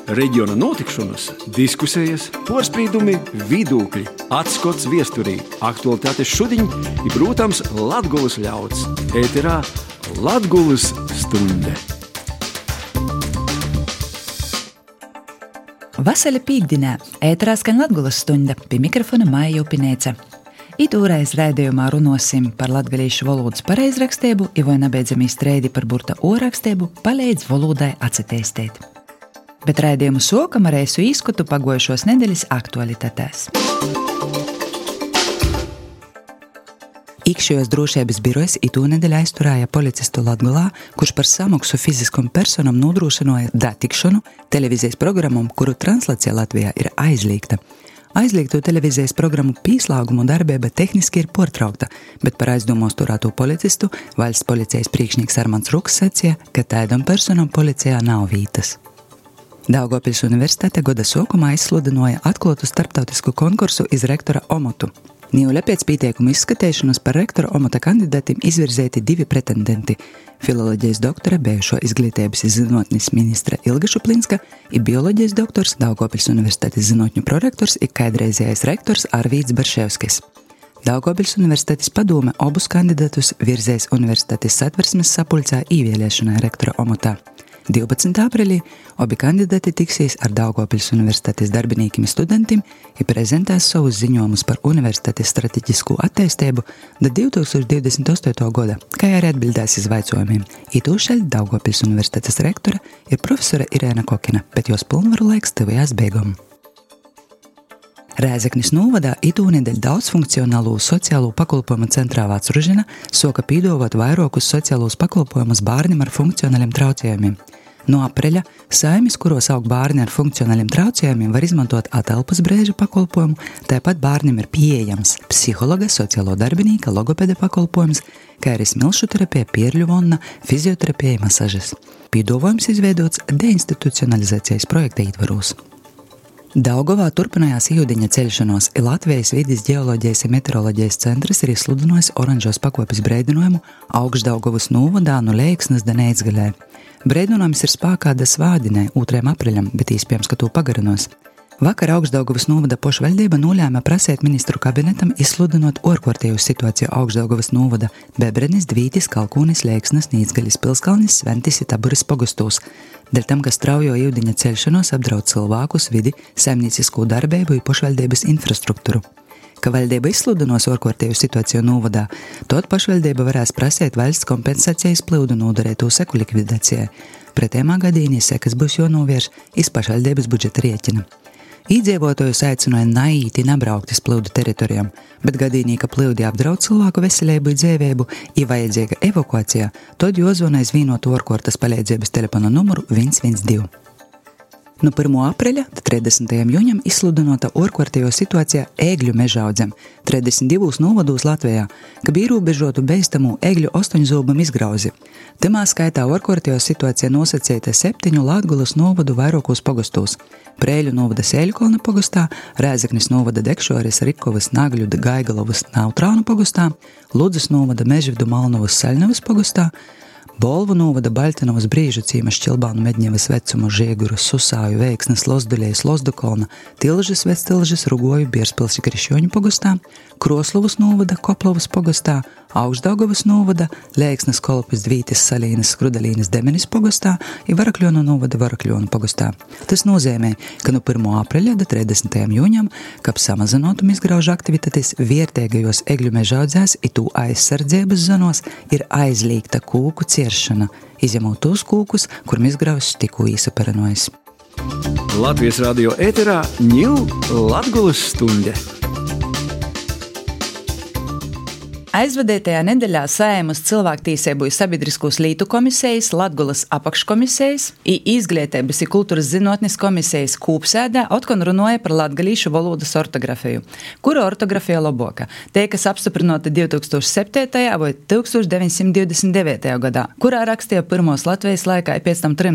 Reģiona notikšanas, diskusijas, porspīdumi, vidūkļi, atskots viesturī, aktualitātes šudiņ i, protams, Latgulas ļauds. Ēterā Latgulas stunde. Vasarī pīkdienā ēterā skan Latgulas stunda, pie mikrofona Maija Upinēca. Itūreiz raidījumā runosim par latgalīšu valodas pareizrakstību, i voi nabeidzamī streidi par burta orakstību palīdz valodai atsatīstīt. Bet raidījumu sokam ar eisu īskotu pagojušos nedēļas aktualitātēs. Iekšējos drošības birojs itū nedēļa aizturēja policistu Latgolā, kurš par samaksu fiziskom personam nodrošināja datikšanu televīzijas programmam, kuru translācija Latvijā ir aizliegta. Aizliegto televīzijas programmu pīslāgumu darbība tehniski ir portraukta, bet par aizdomos turēto policistu valsts policijas priekšnieks Armands Ruks sacīja, ka tādam personam policijā nav vītas. Daugavpils Universitāte goda sokumā izsludināja atklātu starptautisku konkursu iz rektora omatu. Nīuļa pēc pīteikumu izskatēšanas par rektora omata kandidātim izvirzēti 2 pretendenti – filoloģijas doktora, bijušo izglītības zinātnes ministra Ilga Šuplinska i bioloģijas doktors, Daugavpils Universitātes zinātņu prorektors i kādreizējais rektors Arvīds Barševskis. Daugavpils Universitātes padome obus kandidātus virzēs Universitātes satversmes sapulcē īvēlēšanai rektora omatā. 12. aprīlī obi kandidāti tiksies ar Daugavpils Universitātes darbinīkim studentiem i prezentēs savus ziņojumus par universitātes strateģisko attīstību da 2028. goda, kā arī atbildēs iz vaicojumiem. Itūšaļ Daugavpils Universitātes rektora ir profesora Irēna Kokina, bet jos pilnvaru laiks tuvējās beigām. Rēzeknis novadā itūnedeļ daudzfunkcionālu sociālo pakalpojumu centrā Vācružina soka pīdovot vairākus sociālos pakalpojumus bārnim ar funkcionāliem traucējumiem. No apreļa saimis, kuros aug bārni ar funkcionāliem traucējumiem, var izmantot atelpas brēža pakalpojumu, tāpat bārnim ir pieejams psihologa, sociālo darbinīka, logopeda pakalpojums, kā arī smilšu terapija, pierļu vonna, fizioterapija, masažas. Pīdovojums izveidots deinstitucionalizācijas projekta ietvaros. Daugavā turpinājās ūdeņa ceļšanos, i Latvijas vides ģeoloģijas un meteoroloģijas centrs ir izsludinājis oranžos pakopes breidinājumu Augšdaugavas novadā no Leiksnes da Neicgalē. Breidinājums ir spēkā da svādinē 2. apriļam, bet iespējams, ka to pagarinos. Vakar Augšdaugavas novada pošvaldība nolēma prasēt ministru kabinetam izsludinot ārkārtēju situāciju Augšdaugavas novada Bebrenis, Dvītis, Kalkūnis, Leiksnes, Nīcgalis, Pilskalnis, Sventis i Taburis pogostos. Dēļ tam, ka straujo ūdeņa ceļšanos apdraud cilvēkus, vidi, saimniecisko darbību i pošvaldības infrastruktūru. Ka valdība izsludinās ārkārtēju situāciju novadā, tad pašvaldība varēs prasēt valsts kompensācijas plyudu nodarēto seku likvidācijai. Pretējumā gadījumā sekas būs jānovērš iz pašvaldības budžeta rēķina. Iedzīvotājus aicināja naīti nebraukt iz plyudu teritorijām, bet gadījumā, ka plyudi apdraud cilvēku veselību i dzīvību i vajadzīga evakuācija, tad jāzvana iz vienotu ārkārtas palīdzības telefona numuru 112. No 1. apriļa 30. jūņam izsludinota ārkārtējo situācija ēgļu mežaudzēm 32 novados Latvijā, ka bija ierobežotu beistamu ēgļu 8 zobam izgrauzi. Tamā skaitā ārkārtējo situācija nosacīta 7 Latgulas novadu vairākos pogostos – Prēļu novada Sēļukalna pogostā, Rēzeknis novada Dekšoris, Rikovas, Nagļu, Gaigalovas, Nautrānu pogostā, Ludzas novada Mežvidu, Malnovas, Saļnavas pogostā, Bolvu novada Baļtinovas, Brīžu cīma, Šķilbānu, Medņevas, Vecumu, Žieguru, Susāju, Veiksnes, Lozduļejas, Lozdukolna, Tilžas, Vectilžas, Rugoju, Bierspilsi, Krišjoņu pogostā, Kroslovas novada Koplovas pogostā, Augšdaugavas novada Leiksnes, Kolpis, Dvītis, Salīnas, Skrudalīnas, Demenis pogostā i Varakļonu novada Varakļonu pogostā. Tas nozīmē, ka no 1. apriļa da 30. jūņam, kap samazinotum izgraužu aktivitātes viertēgajos egļu mežaudzēs i tū aizsardzības zonos ir aizliegta kūku ciršana, izņemot tos kūkus, kurim izgraužs tikko īsaperenojas. Latvijas radio ēterā ņū Latgulas stunde. Aizvadētajā nedēļā Saeimas cilvēktiesību i sabiedriskos lītu komisijas, Latgulas apakškomisijas i izglītības i kultūras zinātnes komisijas kūpsēdā otkon runāja par latgalīšu valodas ortografiju. Kura ortografija loboka? Te, kas apstiprinota 2007. vai 1929. gadā, kurā rakstīja pirmos Latvijas laikā i pēc tam trimdā.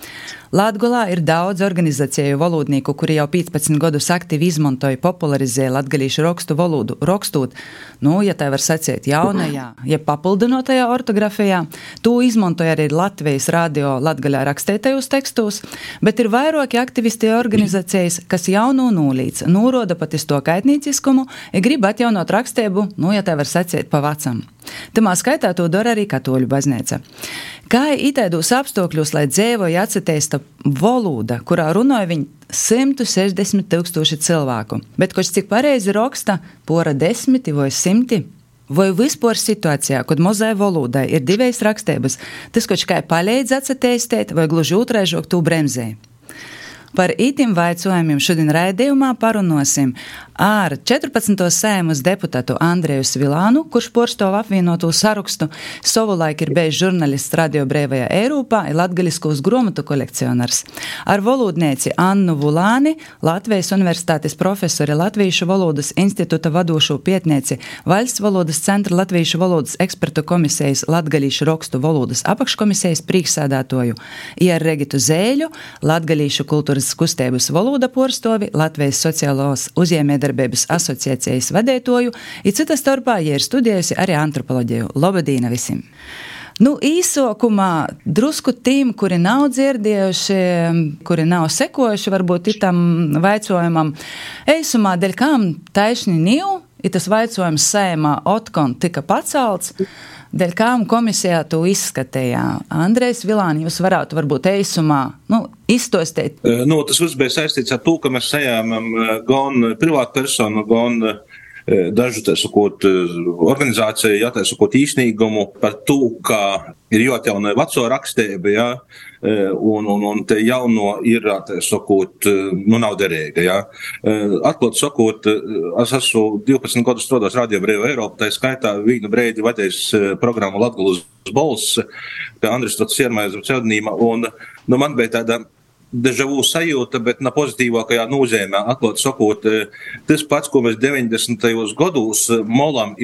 Latgolā ir daudz organizāciju valodnieku, kuri jau 15 gadus aktīvi izmantoja popularizē latgalīšu rakstu valodu, rakstot, ja tā var sacīt, jaunajā, ja papildinotajā ortografijā. To izmantoja arī Latvijas radio latgaļā rakstētajos tekstos, bet ir vairāki aktivisti organizācijas, kas jaunu nūlīdz, nūroda pat iz to kaitnīciskumu, ja grib atjaunot rakstēbu, ja tā var sacīt, pa vecam. Tamā skaitā to dara arī katoļu baznīca. Kā itēdūs apstākļos, lai dzēvoja atsateista valoda, kurā runāja viņi 160 000 cilvēku, bet koč cik pareizi raksta pora 10 vai 100, vai vispār situācijā, kad mozai valodai ir divas rakstības, tas koč kā palīdz atsateistēt vai gluži otraižok tū bremzē. Par itim vaicojumiem šodien raidījumā parunosim ar 14. Saeimas deputātu Andreju Svilānu, kurš porstov apvienoto sarakstu, savulaik ir bijis žurnalists Radio Brīvajā Eiropā un latgaliskos gromatu kolekcionārs. Ar valodnieci Annu Vulāni, Latvijas universitātes profesori Latviešu valodas institūta vadošo pietnieci Valsts valodas centra Latviešu valodas ekspertu komisijas latgalīšu rakstu valodas apakškomisijas prīksādātoju, ar Regitu Zēļu, Latgalīšu kultūras kustības valoda porstovi, Latvijas sociālos uzņēmējdarbības asociācijas vadētoju, i cita starpā, ja ir studējusi arī antropoloģiju. Labadīna visiem! Īsokumā drusku tīm, kuri nav dzirdējuši, kuri nav sekojuši, varbūt itam vaicojumam, eisumā, dēļ kām taišni niu, i tas vaicojums Saeimā otkon tika pacelts, dēļ kām komisijā to izskatījā. Andrejs Vilāni, jūs varētu varbūt eisumā izstostēt? Tas viss bija saistīts ar to, ka mēs sajāmam gan privātu personu, gan dažu, tā sakot, organizāciju, tā sakot, īstenīgumu par to, ka ir jāatjauno veco rakstēbu, un te jauno ir, tā sakot, nav derīga, Atklāt sakot, es esmu 12 gadus strādājis Radio Brīvajā Eiropā, tā skaitā vienu brīdi vadījis programmu Latgulas balss, kā Andris Tots Siermais pseudonīma, un man bija tāda dežavu sajūta, bet pozitīvākajā nozīmē, atklāt sakot, tas pats, ko mēs 90. gados molam,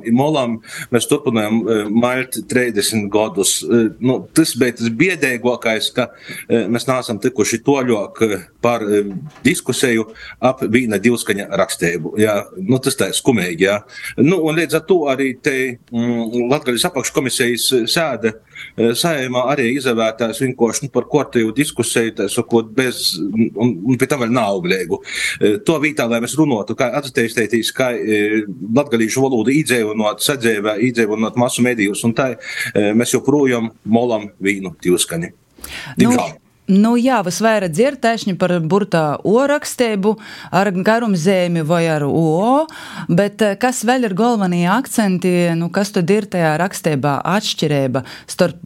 mēs turpinājām mailt 30 gadus. Tas bija tas biedēgākais, ka mēs neesam tikuši toļāk par diskusiju ap vīna divskaņa rakstēbu. Tas tā ir skumīgi, un līdz ar to arī te Latgaļas apakškomisijas sēde Saeimā arī izavērtās vienkārši par kortēju diskusiju, tā sakot, bez, un pie tam vēl nav oblēgu. To vītā, lai mēs runotu, kā atteistētīs, kā latgalīšu valodu īdzēvunot, sadzēvē, īdzēvunot masu medijus, un tā mēs joprojām molam vīnu divskaņi. Diemžēl. Visvairāk dzird taišņi par burtā O rakstēbu ar garumzēmi vai ar O, bet kas vēl ir galvenie akcenti, kas tad ir tajā rakstībā atšķirība starp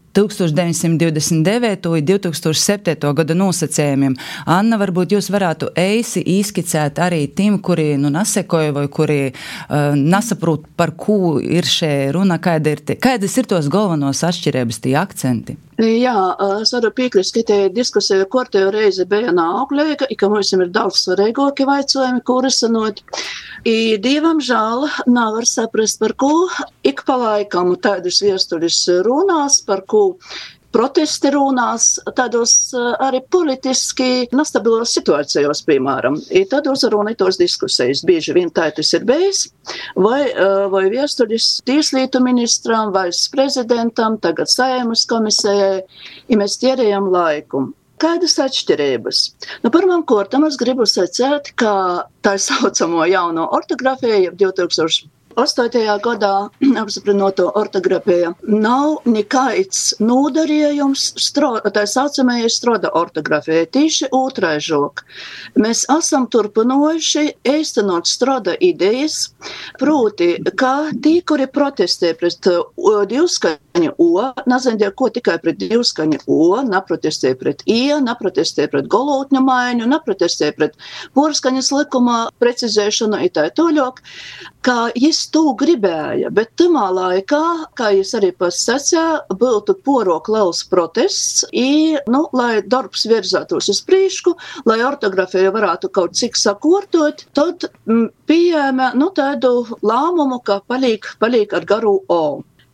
1929. un 2007. gada nosacējumiem. Anna, varbūt jūs varētu eisi izskicēt arī tiem, kuri nesekoja vai kuri nesaprot, par ko ir šī runa, kādas ir tos galvenos atšķirības, tie akcenti? Jā, es varu piekrist, ka tie diskusija kortējo reizi bija nāauglēga, ka mums ir daudz svarīgāki vaicojumi, ko risinot. Dievam žēl, nevar saprast, par ko ik pa laikam tādus viestuļus runās, par ko protesti runās tādos arī politiski nestabilos situācijos, piemēram. Tādos runītos diskusijas. Bieži vien tā tas ir bijis, vai viestuļus tieslietu ministram, valsts prezidentam, tagad Saeimas komisijai, ja mēs tērējam laiku. Kādas atšķirības? Pirmām kārtām es gribu sacīt, ka tā saucamo jauno ortografiju 2008. gadā apstiprinoto ortografiju nav nekāds nodarījums tā saucamajai stroda ortografijai, tīši otraižok. Mēs esam turpinojuši īstenot stroda idejas, proti, ka tie, kuri protestē pret divskaņu O, nezinu, ko tikai pret divskaņu O, neprotestē pret I, neprotestē pret golotņu maiņu, neprotestē pret porskaņas likuma precizēšanu, tā toļok, ka jis to gribēja, bet tamā laikā, kā jis arī pats sacīja, būtu porok liels protests, lai darbs virzētos uz priekšu, lai ortografija varētu kaut cik sakortot, tad pieejama tādu lēmumu, ka paliek ar garu O.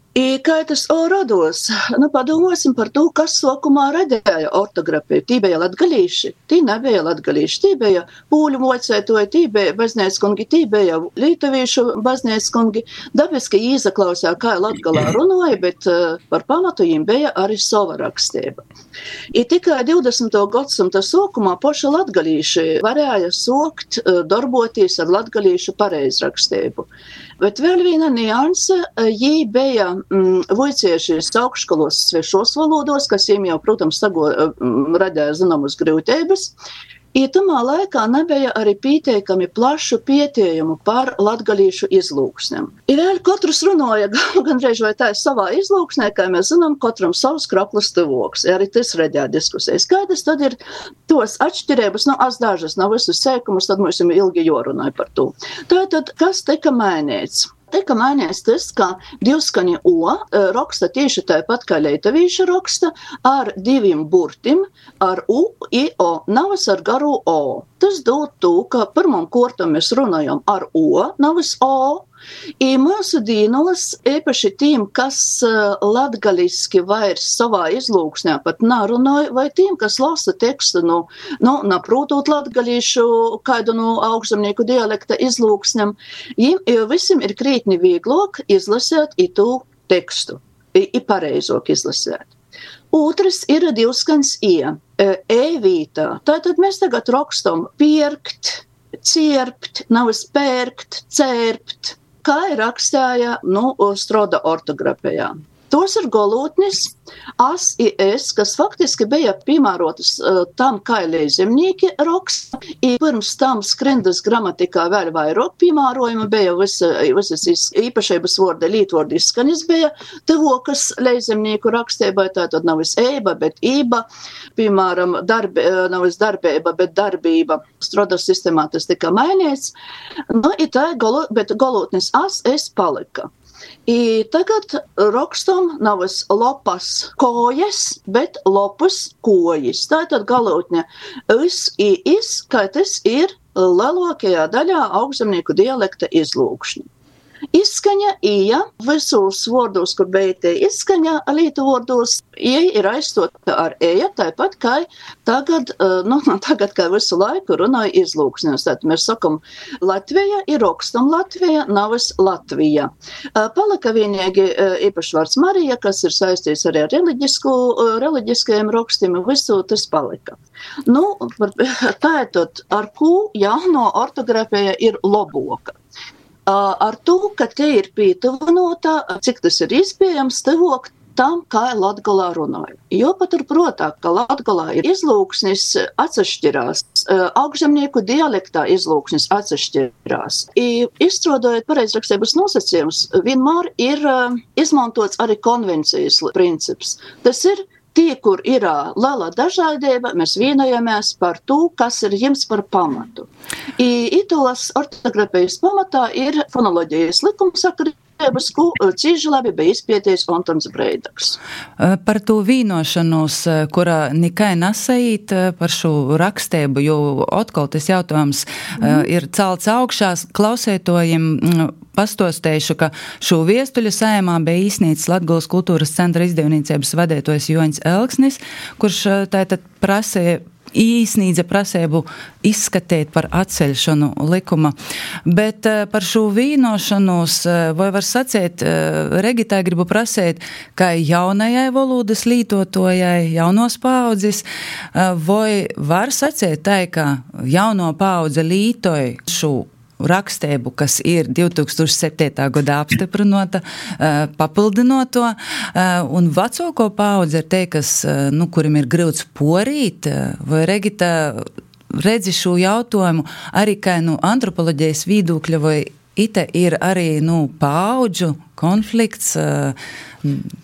Kā tas rados? Padomāsim par to, kas sokumā radēja ortografiju. Tī bija latgalīši, tī nebija latgalīši, tī bija pūļu mocētoji, tī bija baznēckungi, tī bija lītavīšu baznēckungi. Dabiski īzaklausā, kā latgalā runāja, bet par pamatu jim bija arī sova rakstība. I tikai 20. gadsimta sokumā poša latgalīši varēja sokt darboties ar latgalīšu pareizrakstību. Bet vēl viena nianse, jī bija voiciešies augšskolos svešos valodos, kas jiem jau, protams, radēja zināmas grūtības. Tamā laikā nebija arī pieteikami plašu pietiejumu par latgalīšu izlūksnēm. Vēl katrs runāja gandrīz vai tā savā izlūksnē, kā mēs zinām, katram savs kraklas tuvoks. Arī tas redēja diskusijas. Kādas tad ir tos atšķirības, es dažas nav visus seikumus, tad mums ir ilgi jorunāja par to. Tātad, kas tika mainīts? Tika mainīts tas, ka divskaņa O raksta tieši tāpat kā leitavīša raksta ar diviem burtim, ar U, I, O, navas ar garu O. Tas dod to, ka pirmam kortam mēs runājam ar O, navas O. I mūsu dīnos, īpaši tiem, kas latgaliski vairs savā izlūksnē pat narunāja, vai tiem, kas lasa tekstu, naprūtot latgalīšu kādu augšzemnieku dialekta izlūksnēm, visiem ir krītni vieglāk izlasēt itu tekstu, i pareizāk izlasēt. Otrs ir divskans I, vītā. Tātad mēs tagad rakstam pierkt, cierpt, navas pērkt, cērpt, kā ir rakstāja, stroda ortografijā. Tos ir golotnis, as i es, kas faktiski bija piemērotas tam, kā leizemnieki raksta, i pirms tam skrendas gramatikā vēl vairāk piemērojumi bija, visas īpašības vorda, lītvorda izskanis bija, tevokas leizemnieku rakstībā, tātad navis eiba, bet ība, piemēram, navis darbība, bet darbība. Strodas sistemā tas tika mainīts, bet golotnis as, es palika. I tagad rakstam navas lopas kojas, bet lopas kojas. Tātad galotņa is, I, is, kā tas ir lielākajā daļā augšzemnieku dialekta izlūkšņa. Izskaņa ija visos vārdos, kur beigtie izskaņa lītu vārdos, ija ir aizstota ar eja, tāpat kā tagad kā visu laiku runāja izlūksnēs. Tātad mēs sakam Latvija, ir rakstam Latvija, navas Latvija. Palika vienīgi īpaši vārds Marija, kas ir saistīts arī ar reliģiskajiem rakstiem, visu tas palika. Tātad, ar ko jauno ortografija ir loboka? Ar to, ka te ir pītuvinota, cik tas ir iespējams, tevok tam, kā latgalā runāja. Jo paturprotā, ka latgalā ir izlūksnis atsašķirās, augšzemnieku dialektā izlūksnis atsašķirās. Izstrādājot pareizrakstības nosacījumus, vienmēr ir izmantots arī konvencijas princips. Tas ir tie, kur ir liela dažādība, mēs vienojamies par to, kas ir jums par pamatu. Itos ortografijas pamatā ir fonoloģijas likumsakarības, ko cīži labi bija izpētījis Antons Breidaks. Par to vīnošanos, kurā nekai nasajīt par šo rakstību, jo atkal tas jautājums ir celts augšās klausētojiem. Pastostējuši, ka šo viestuļu saimā bija īsnīts Latgulas kultūras centra izdevniecības vadētojs Joņs Elksnis, kurš tātad īsnīdza prasēbu izskatīt par atceļšanu likuma. Bet par šo vīnošanos, vai var sacēt, Regitai gribu prasēt, ka jaunajai valodas lītotojai, jaunos paaudzis, vai var sacēt tā, ka jauno paudze lītoja šo rakstību, kas ir 2007. gadā apstiprinota, papildinot to, un vecāko paudze ir te, kas, kurim ir grūts porīt, vai Regita redzi šo jautājumu arī kā antropoloģijas viedokļa, vai ite ir arī paudžu konflikts?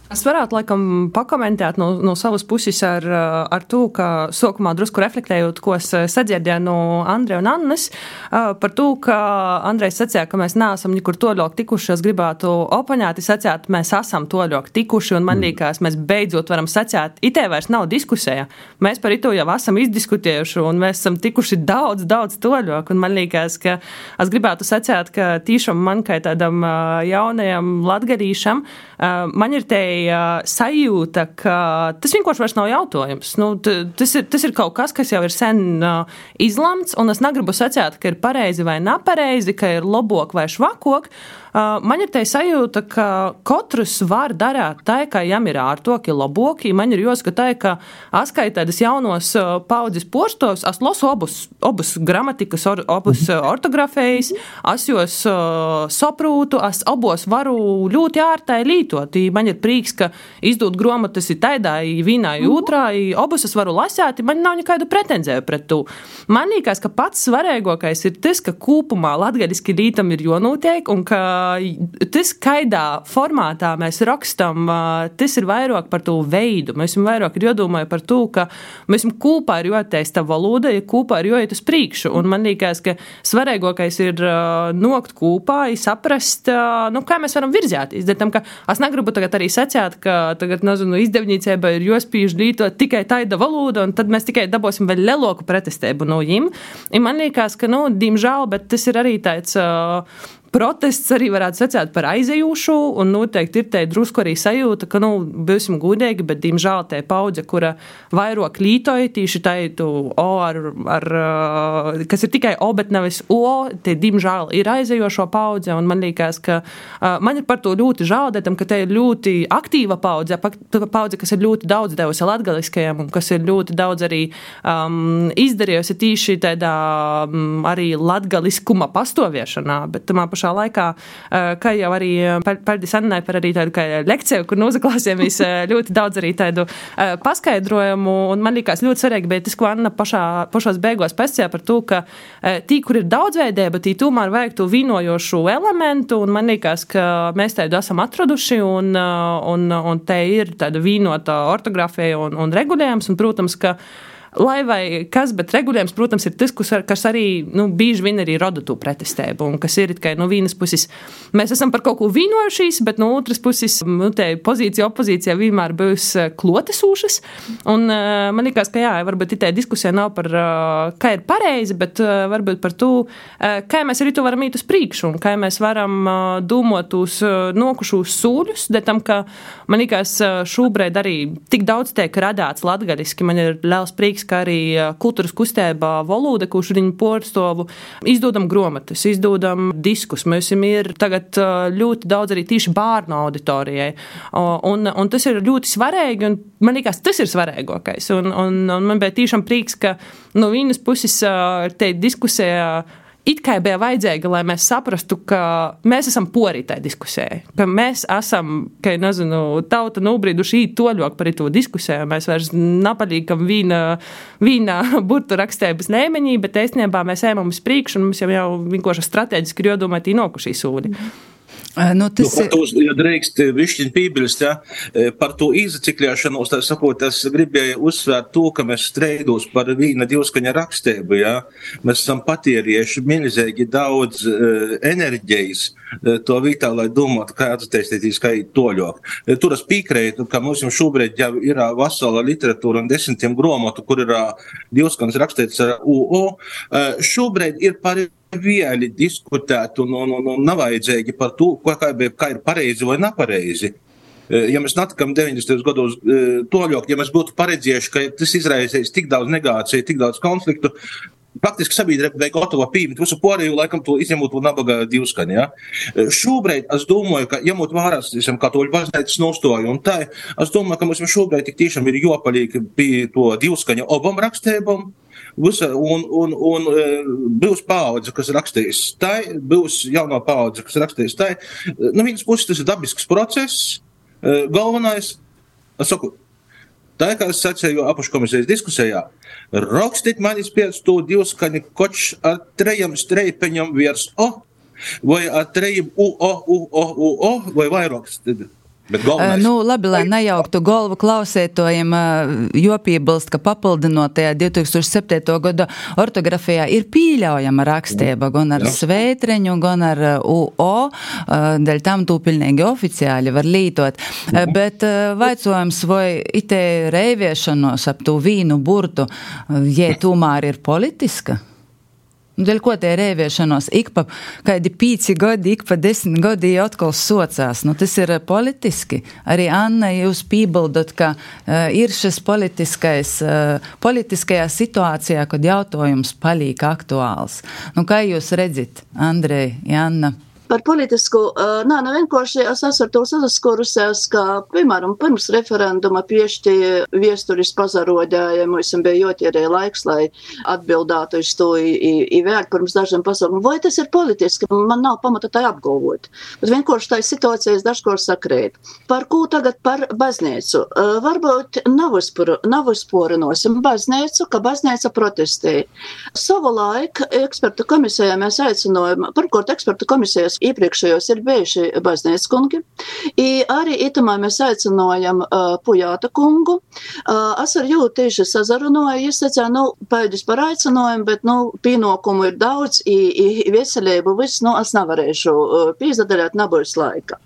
Es varētu, laikam, pakomentēt no savas puses ar to, ka sākumā drusku reflektējot, ko es sadzirdēju no Andreja un Annes, par to, ka Andrejs sacīja, ka mēs neesam nekur toļok tikuši, es gribētu opoņēt, sacīt, mēs esam toļok tikuši, un man liekas, mēs beidzot varam sacīt, itē vairs nav diskusija. Mēs par ito jau esam izdiskutējuši, un mēs esam tikuši daudz toļok, un man liekas, ka es gribētu sacīt, ka tīšām man, kā tādam jaunajam latgadīšam, man ir te sajūta, ka tas vienkārši vairs nav jautājums. Tas ir kaut kas, kas jau ir sen izlamts, un es negribu sacīt, ka ir pareizi vai nepareizi, ka ir labāk vai švakāk. Man ir te sajūta, ka katrs var darīt tā, ka jam ir ārtoki, laboki. Man ir jāskatā, ka es kā tādas jaunos paudzes porstos, es lasu obus gramatikas, obus ortografējas, es jos saprūtu, es obos varu ļoti ārtai lītot. Man ir prīks, ka izdūt gromatas ir taidā, vienā, otrā, obus es varu lasēt, man nav nekādu pretenzēju pret to. Man liekas, ka pats svarīgākais ir tas, ka kūpumā latgaliski lītam ir jānotiek, un ka tas, kaidā formātā mēs rakstam, tas ir vairāk par to veidu. Mēs vairāk ir jādomāja par to, ka mēs kopā ir jāatteist tā valoda, ja kopā ir jāiet uz priekšu. Un man liekas, ka svarīgākais ir nokt kopā, saprast, kā mēs varam virzēties. Tam, ka es negribu tagad arī sacīt, ka tagad, izdevniecība ir jāspīž lītot tikai taida valoda, un tad mēs tikai dabosim vēl lielāku pretestību no viņiem. Man liekas, ka, diemžēl, bet tas ir arī tāds protests arī varētu sacīt par aizejūšu, un noteikti ir te drusku arī sajūta, ka, būsim gudīgi, bet, diemžēl, te paudze, kura vairāk lītoja, tīši taitu O kas ir tikai O, bet nevis O, te, diemžēl, ir aizejošo paudze, un man liekas, ka man ir par to ļoti žēl, ka te ir ļoti aktīva paudze, kas ir ļoti daudz devusi latgaliskajam, un kas ir ļoti daudz arī izdarījusi tīši tādā arī latgaliskuma pastoviešanā, bet tamā pašā laikā, kā jau arī paldies Annai par arī tādu kā lekciju, kur nozaklāsījāmies ļoti daudz arī tādu paskaidrojumu, un man liekas ļoti svarīgi, bet tas, ko Anna pašās beigās pasacīja par to, ka tī, kur ir daudzveidība, tī tomēr vajag to vīnojošu elementu, un man liekas, ka mēs tādu esam atraduši, un te ir tāda vīnota ortografija un regulējums, un, protams, ka lai vai kas, bet regulējums, protams, ir tas, kas arī, bieži vien arī roda to pretestību, un kas ir, ka no vienas puses mēs esam par kaut ko vīnojušies, bet no otras puses, te pozīcija, opozīcija vienmēr būs klotesūšas, un man liekas, ka jā, varbūt te diskusija nav par, kā ir pareizi, bet varbūt par to, kā mēs arī to varam īt uz priekšu, un kā mēs varam domāt uz nokušos sūļus, tam, ka man liekas, šobrīd arī tik daudz tiek radāts latgaliski, man ir liels prieks, ka arī kultūras kustībā valoda, kurš viņu porstovu, izdodam gromatas, izdodam diskus. Mēs ir tagad ļoti daudz arī tīši bērnu auditorijai. Un tas ir ļoti svarīgi, un man liekas, tas ir svarīgākais. Un man bija tīšām prieks, ka no vienas puses te diskusija it kā bija vajadzīga, lai mēs saprastu, ka mēs esam porī tai diskusijai, ka mēs esam, tauta nobrīduši īt toļok par to diskusiju, mēs vairs napalīkam vīna burtu rakstības līmeņī, bet īstenībā mēs ejam uz priekšu, un mums jau vienkārši strateģiski ir jādomā tī nokušī sūdi. Ja drīkst višķiņ pībilst, par to izacikļāšanos, tā sakot, es gribēju uzsvērt to, ka mēs streidūs par vīna divskaņa rakstību, Mēs esam patierieši milzīgi daudz enerģijas to vītā, lai domātu, kā atteistētīs, kā ir toļok. Tur es pīkrētu, ka mums šobrīd jau ir vesela literatūra un 10 gromatu, kur ir divskaņas rakstīts ar UO. Šobrīd ir par vieli diskutēt un nav vajadzīgi par to, kā ir pareizi vai nepareizi. Ja mēs natikam 90. gados toļok, ja mēs būtu paredzējuši, ka tas izraisīs tik daudz negāciju, tik daudz konfliktu, praktiski sabiedrība bija gatava pieņemt visu pārējo, laikam to izņemot to nabaga divskaņu. Šobrīd es domāju, ka ņemot vērās katoļu baznīcas nostāju un tā, es domāju, ka mums šobrīd tik tiešām ir jāpaliek pie to divskaņa obam rakstībām. Un būs paudze, kas rakstīs tai, būs jaunā paudze, kas rakstīs tai. No vienas puses tas ir dabisks process, galvenais, es saku, tā kā es sacēju apaškomisijas diskusijā, rakstīt manis pēc to divskaņu koč ar 3 streipeņam virs O, vai ar 3 UO, vai vairāks. Bet galvenais... Labi, lai nejauktu galvu klausētojiem, jopībalst, ka papildinotajā 2007. Gada ortografijā ir pīļaujama rakstība, gan ar svētreņu, gan ar UO, daļ tam tū pilnīgi oficiāli var lītot. Bet vaicojums, vai ite reiviešanos ap tū vīnu burtu, jē tūmār ir politiska? Dēļ ko tie reiviešanos ik pa kādi 5 gadi, ik pa 10 gadi atkal socās. Tas ir politiski. Arī Anna, jūs pībaldot, ka ir šis politiskajā situācijā, kad jautājums palīk aktuāls. Kā jūs redzat, Andrej, Janna? Par politisku, vienkārši es esmu ar to saskurusies, ka, piemēram, pirms referenduma piešķīja viesturis pazarodēja, mums bija jotierē laiks, lai atbildātu uz to vēl pirms dažiem pasaukumiem. Vai tas ir politiski? Man nav pamata tā apgalvot. Bet vienkārši tā situācijas dažkārt sakrīt. Par ko tagad par baznīcu? Varbūt nav uzporinosim baznīcu, ka baznīca protestēja. Savu laiku ekspertu komisijā mēs aicinājām, parkot ekspertu komisijas iepriekšējos ir bijuši baznīcas kungi. Arī itamā mēs aicinājam Pujāta kungu. Es ar jū tieši sazarunoju, es teicu, paidis par aicinājumu, bet, pienākumu ir daudz, veselību viss, es nevarēšu pīzadaļāt, nebūs laika.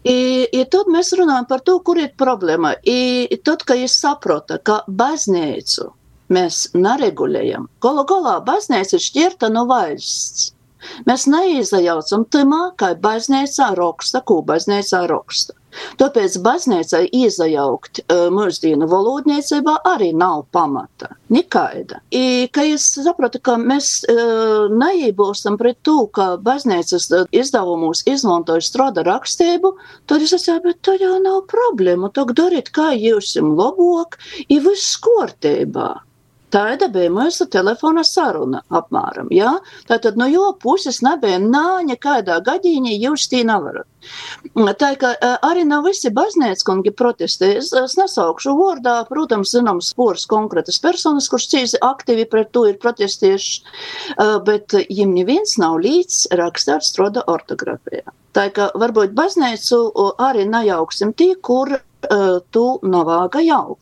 Tad mēs runājam par to, kur ir problēma. Tad, ka es saprotu, ka baznīcu mēs neregulējam, galā baznīca ir šķirta no valsts. Mēs neizjaucam tamā, kā baznīcā raksta, ko baznīcā raksta. Tāpēc baznīcai izjaukt mūsdienu valodniecībā arī nav pamata. Nekaida. Ka es sapratu, ka mēs neiebilstam pret to, ka baznīcas izdevumos izmantoja strāda rakstību, tad es saku, bet tā jau nav problēma. Tak dariet, kā jūsim labāk, viss kārtībā. Tāda bija mūsu telefona saruna apmēram, jā? Tātad no jo puses nebija nekādā gadījumā jūs tī nevarat. Tā kā arī nav visi baznīckungi protestē. Es nesaukšu vārdā, protams, zināms, poras konkrētas personas, kurš cīzi aktīvi pret to ir protestieši, bet jim neviens nav līdz rakstāt stroda ortografijā. Tā kā varbūt baznīcu arī nejauksim tī, kur tu navāga jaukt.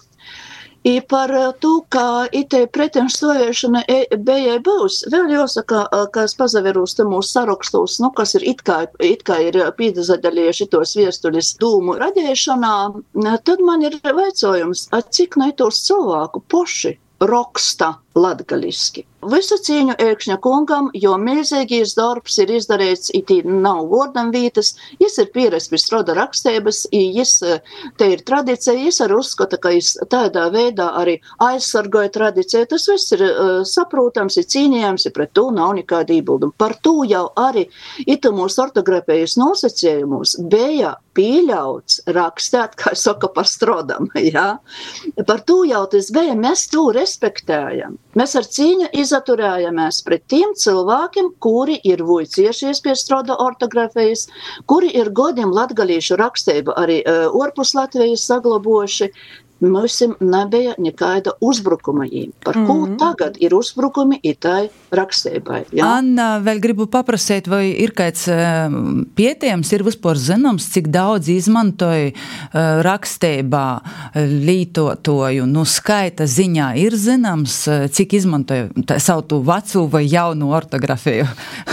Par to, ka ite pretim stoviešana bija būs, vēl jāsaka, ka es pazaverūs tam mūsu sarakstos, kas ir it kā ir pīdazadaļieši tos viestuļas dūmu radīšanā, tad man ir vaicojums, cik no tos cilvēku poši raksta latgaliski. Visu cieņu Ēkšņa kungam, jo milzīgīs darbs ir izdarīts, itī nav vārdam vītas, jis ir pieredz pie stroda rakstības, te ir tradicija, jis arī uzskata, ka jis tādā veidā arī aizsargoja tradiciju. Tas viss ir saprotams, ir cīnījams, pret to nav nekāda ībilduma. Par to jau arī itamūs ortografējas nosacījumus bija pieļauts rakstēt, kā saka, par strodam. Ja? Par to jau tas bija, mēs to respektējam. Mēs ar cīņu izaturējamies pret tiem cilvēkiem, kuri ir vuiciešies pie stroda ortografējas, kuri ir godiem latgalīšu rakstību arī orpus Latvijas saglabojuši. Mums nebija nekāda uzbrukuma jīm. Par ko tagad ir uzbrukumi itai rakstībai? Ja? Anna, vēl gribu paprasīt, vai ir kāds pietiekams, ir vispār zināms, cik daudz izmantoja rakstībā lītotoju, skaita ziņā ir zināms, cik izmantoja savu tu vecu vai jaunu ortografiju?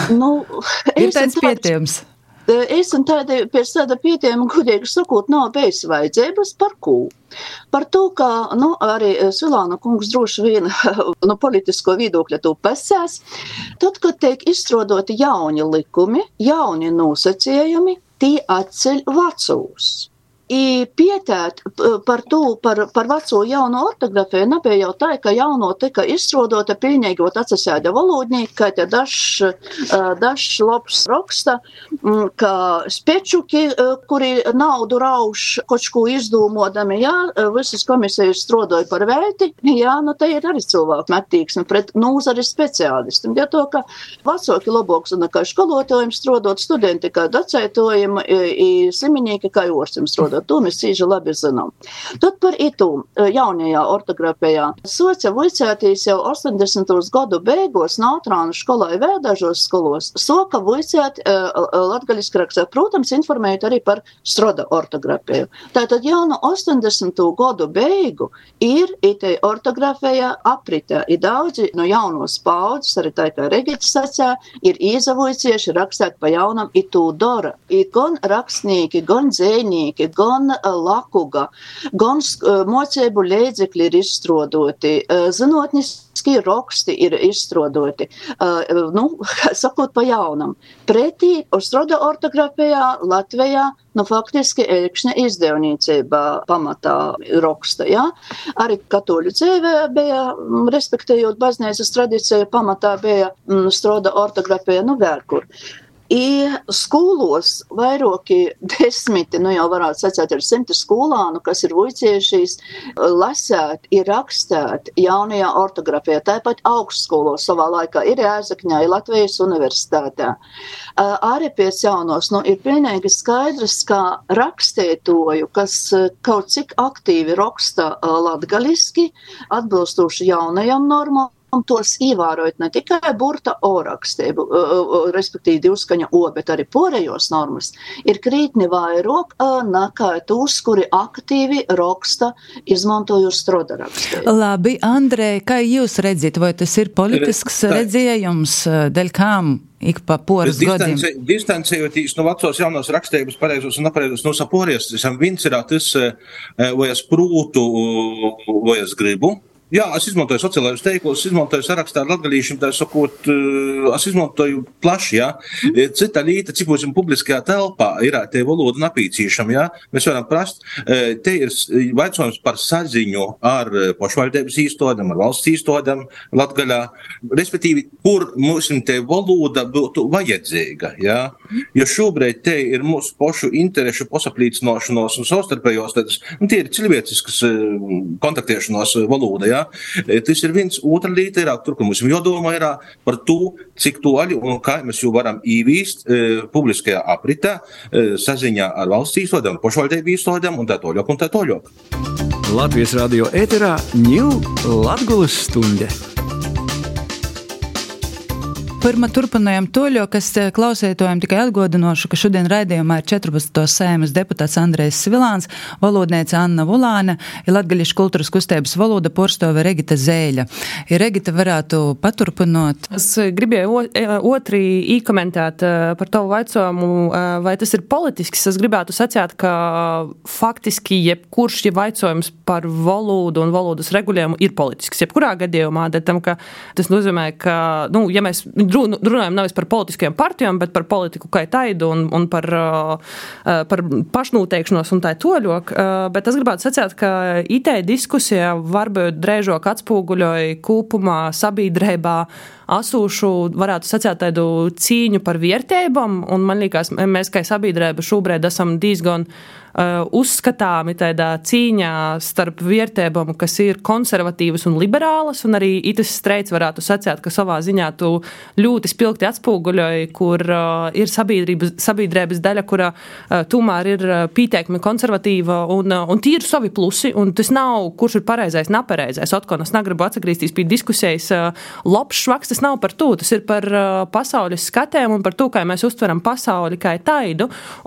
Ir tāds pietiekams? Esam pēc tāda pietiekama, gudīgi sakot, nav bijis vajadzības par ko. Par to, ka arī Svilāna kungs droši vien politisko viedokļa to pasās, tad, kad tiek izstrādāti jauni likumi, jauni nosacījumi, tie atceļ vecos. Pietēt par veco jauno ortografiju nebija jau tā, ka jauno tika izstrādāta pilnīgi atsasēda valodnieki, kā te dažs labs raksta, ka spečuki, kuri naudu rauš kaut ko izdomodami, jā, visas komisijas strādāja par velti, jā, te ir arī cilvēku metīksme pret nūzari speciālistiem. Ja to, ka vecāki labāks un kā skolotājiem strādāt, studenti kā docētojiem, sliminīki kā orsim strādāt. tad to mēs cīži labi zinām. Tad par itu jaunajā ortografijā. Soca vuicētīs jau 80. gadu beigos Nautrānu skolai vēl dažos skolos, soka vuicēt latgaļiski rakstīt. Protams, informējot arī par stroda ortografiju. Tātad jau no 80. gadu beigu ir itei ortografijā apritē. Ir daudzi no jaunos paudzes, arī tā kā Regita sacā, ir īzavuicieši rakstēt pa jaunam itū dora. Ir gan rakstnieki, gan dzējnieki, gan lakuga, gan mocēbu leidzekļi ir izstrodoti, zinotniski raksti ir izstrodoti, sakot pa jaunam. Pretī stroda ortografijā Latvijā, faktiski Elkšņa izdevniecībā pamatā raksta, ja? Arī katoļu dzīvē bija, respektējot baznīcas tradīciju, pamatā bija stroda ortografija, vēl kur. I skolos vairāki desmiti, jau varētu sacēt, ir 100 skolānu, kas ir vuiciešies lasēt, ir rakstēt jaunajā ortografijā. Tāpat augstskolos savā laikā ir Ēzekņā, ir Latvijas universitātē. Arī pēc jaunos, ir pilnīgi skaidrs, ka rakstētoju, kas kaut cik aktīvi raksta latgaliski, atbilstoši jaunajam normām, tos ievērojot ne tikai burta O rakstību, respektīvi divskaņa O, bet arī porējos normas, ir krītni vairāk nekā tūs, kuri aktīvi raksta, izmantojot stroda rakstību. Labi, Andrej, kā jūs redzat, vai tas ir politisks redzējums, dēļ kām ik pa poras gadiem? Distancējotīs no vecos jaunos rakstības pareizos un nepareizos nosapories, viens ir tas, vai es prūtu, vai es gribu. Jā, es izmantoju sociālajos teiklus, izmantoju sarakstā ar latgalīšiem, tā sakot, es izmantoju plaši, jā. Cita līta, cik būsim publiskajā telpā, ir te valodu napīcīšam, jā. Mēs varam prast, te ir vaicojums par saziņu ar pašvaldības īstodam, ar valsts īstodam Latgaļā, respektīvi, kur mūsim te valoda būtu vajadzīga, jā. Jo šobrīd te ir mūsu pošu interešu posaplīcinošanos un savstarpējos, tie ir cilvēciskas kontaktēšanos valoda, jā. Tas ir viens, otra līta ir, tur, ka mums jodomā ir par to, cik toļi un kā mēs jau varam īvīst publiskajā apritē, saziņā ar valsts īstodam, pašvaldību īstodam un tā toļok un tā toļok. Latvijas radio ēterā ņū Latgulas stunde. Pirmā turpinājām toļo, kas klausētojiem tikai atgādinošu, ka šodien raidījumā ir 14. Saeimas deputāts Andrejs Svilāns, valodniece Anna Vulāne, ir Latgaļišu kultūras kustības valoda porstove Regita Zēļa. Ja Regita varētu paturpinot. Es gribēju otri īkomentēt par tavu vaicojumu, vai tas ir politisks. Es gribētu sacēt, ka faktiski jebkurš vaicojums par valodu un valodas regulējumu ir politisks. Jebkurā gadījumā, tam, ka tas nozīmē, ka, ja mēs runājam nevis par politiskajām partijām, bet par politiku kā taidu un par pašnūteikšanos un tā toļok. Bet es gribētu sacēt, ka itē diskusija varbūt drēžok atspūguļoja kūpumā sabiedrībā asūšu, varētu sacēt tādu cīņu par vērtībām, un man liekas, mēs kā sabiedrība šobrīd esam diezgan uzskatāmi tādā cīņā starp vērtībām, kas ir konservatīvas un liberālas, un arī itas streits varētu sacēt, ka savā ziņā tu ļoti spilgti atspūguļoji, kur ir sabiedrības daļa, kura tomēr ir pieteikumi konservatīva un tīri savi plusi, un tas nav, kurš ir pareizais, nepareizais. Otkon, es negribu atsagrīstīs pie diskusijas labs švaks, tas nav par to, tas ir par pasaules skatēm un par to, kā mēs uztveram pasauli kā taidu,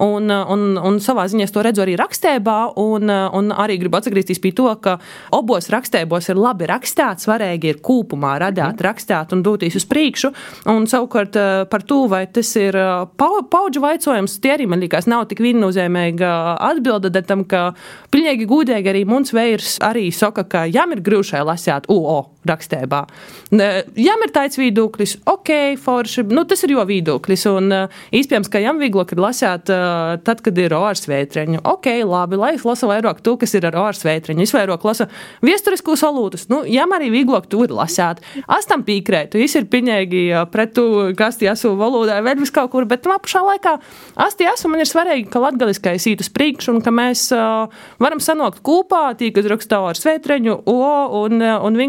un savā ziņā es to redzu arī rakstībā, un arī gribu atsagrīstīs pie to, ka obos rakstībos ir labi rakstēt, svarīgi ir kūpumā radāt, rakstēt un dūtīs uz priekšu, un savukārt par to, vai tas ir paudžu vaicojums, tie arī, man liekas, nav tik viennozīmīga atbilde, tam, ka pilnīgi gūdīgi arī muns veirs arī saka, ka jām ir grūšai lasēt rakstībā. Jām ir tāds viedoklis, forši, tas ir jo viedoklis, un īspējams, ka jām vieglāk ir lasēt tad, kad ir ārsvētreņu. Labi, lai es lasu vairāk to, kas ir ar ārsvētreņu. Es vairāk lasu viesturiskus salūtus. Jām arī vieglāk to ir lasēt. Es tam pīkrētu. Es ir piņēgi pret to, kas tie esmu valodā, vēl vis kaut kur, bet tam pašā laikā es tie esmu, man ir svarīgi, ka latgaliskais īt uz priekšu, un ka mēs varam sanokt kūpā, tī, kas rakstā ārsvētreņu, un vienkārši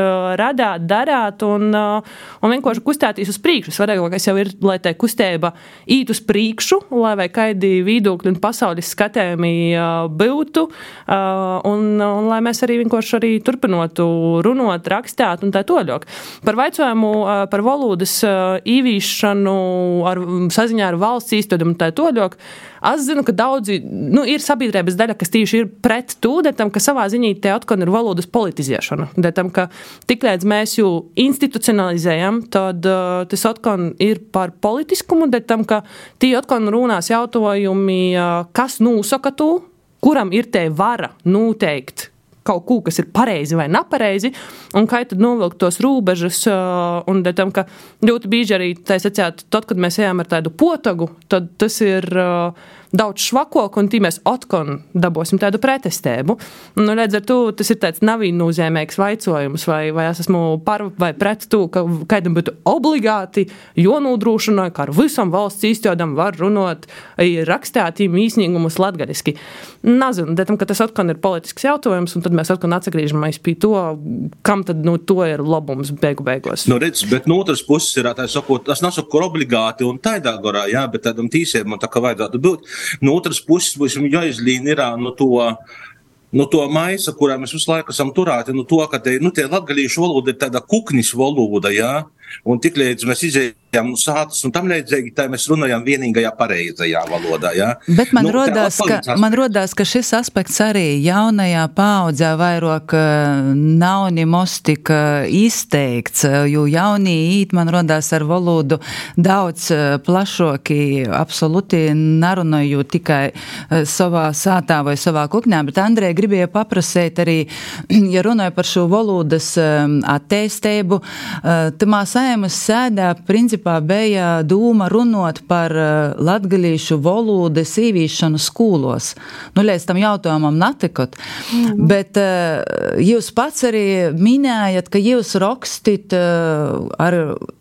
radāt, darāt un vienkārši kustētīs uz priekšu. Svarīgākais jau ir, lai tā kustība īt uz priekšu, lai vai kaidi viedokļi un pasaules skatējumi būtu, un lai mēs arī vienkārši arī turpinotu runot, rakstāt un tā toļok. Par vaicojumu, par valodas īvīšanu saziņā ar valsts īstodumu un tā toļok, es zinu, ka daudzi, ir sabiedrības daļa, kas tieši ir pret to, tam, ka savā ziņā te atkal ir valodas politizēšana. Tam, ka tiklēdz mēs jū institucionalizējam, tad tas atkal ir par politiskumu, tam, ka tī atkal runās jautājumi, kas nosaka to, kuram ir te vara noteikt kaut ko, kas ir pareizi vai nepareizi, un kā tad novilkt tos rūbežus, un tam, ka ļoti bieži arī, tā sacēt, tad, kad mēs ejam ar tādu potagu, tad tas ir daudz švakok, un tī mēs atkon dabosim tādu pretestēbu. Redz ar to, tas ir tāds navīnūzēmēks vaicojums, vai es esmu par vai pret to, ka kaidam būtu obligāti jonūdrūšanai, ka ar visam valsts īstodam var runot rakstātīm īsnīgumus latgaliski. Nezinu, tam, ka tas atkon ir politisks jautājums, un tad mēs atkon atsagrīžamies pie to, kam tad to ir labums beigās. Redz, bet no otras puses ir, tā sakot, es nesaku obligāti un tādā gorā, jā, bet tādam tīsiem man tā kā vajadzētu būt. No otras puses, būs jāizlīna ir no to maisa, kurā mēs visu laiku esam turēti, to, ka tie latgalīšu valoda ir tāda kuknis valoda, jā, un tik līdz mēs izējām no sātas, un tam līdzīgi, tā mēs runājam vienīgajā pareizajā valodā, jā. Bet man rodās, ka šis aspekts arī jaunajā paaudzē vairāk nav nemaz tik izteikts, jo jaunie īt, man rodās ar valodu daudz plašoki, absolūti nerunāju tikai savā sātā vai savā kukņā, bet Andrei gribēja paprasēt arī, ja runāju par šo valodas attīstību, tamā saimas sēdā principā bija dūma runot par latgalīšu valodas īvīšanu skūlos. Līdz tam jautājumam natikot, bet jūs pats arī minējat, ka jūs rakstit ar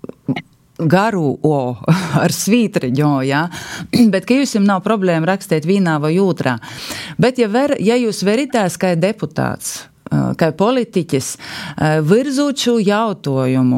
garu O, ar svītriņo, jā, bet ka jums nav problēma rakstīt vienā vai otrā. Bet ja jūs veritās kā deputāts, kā politiķis, virzūt šo jautājumu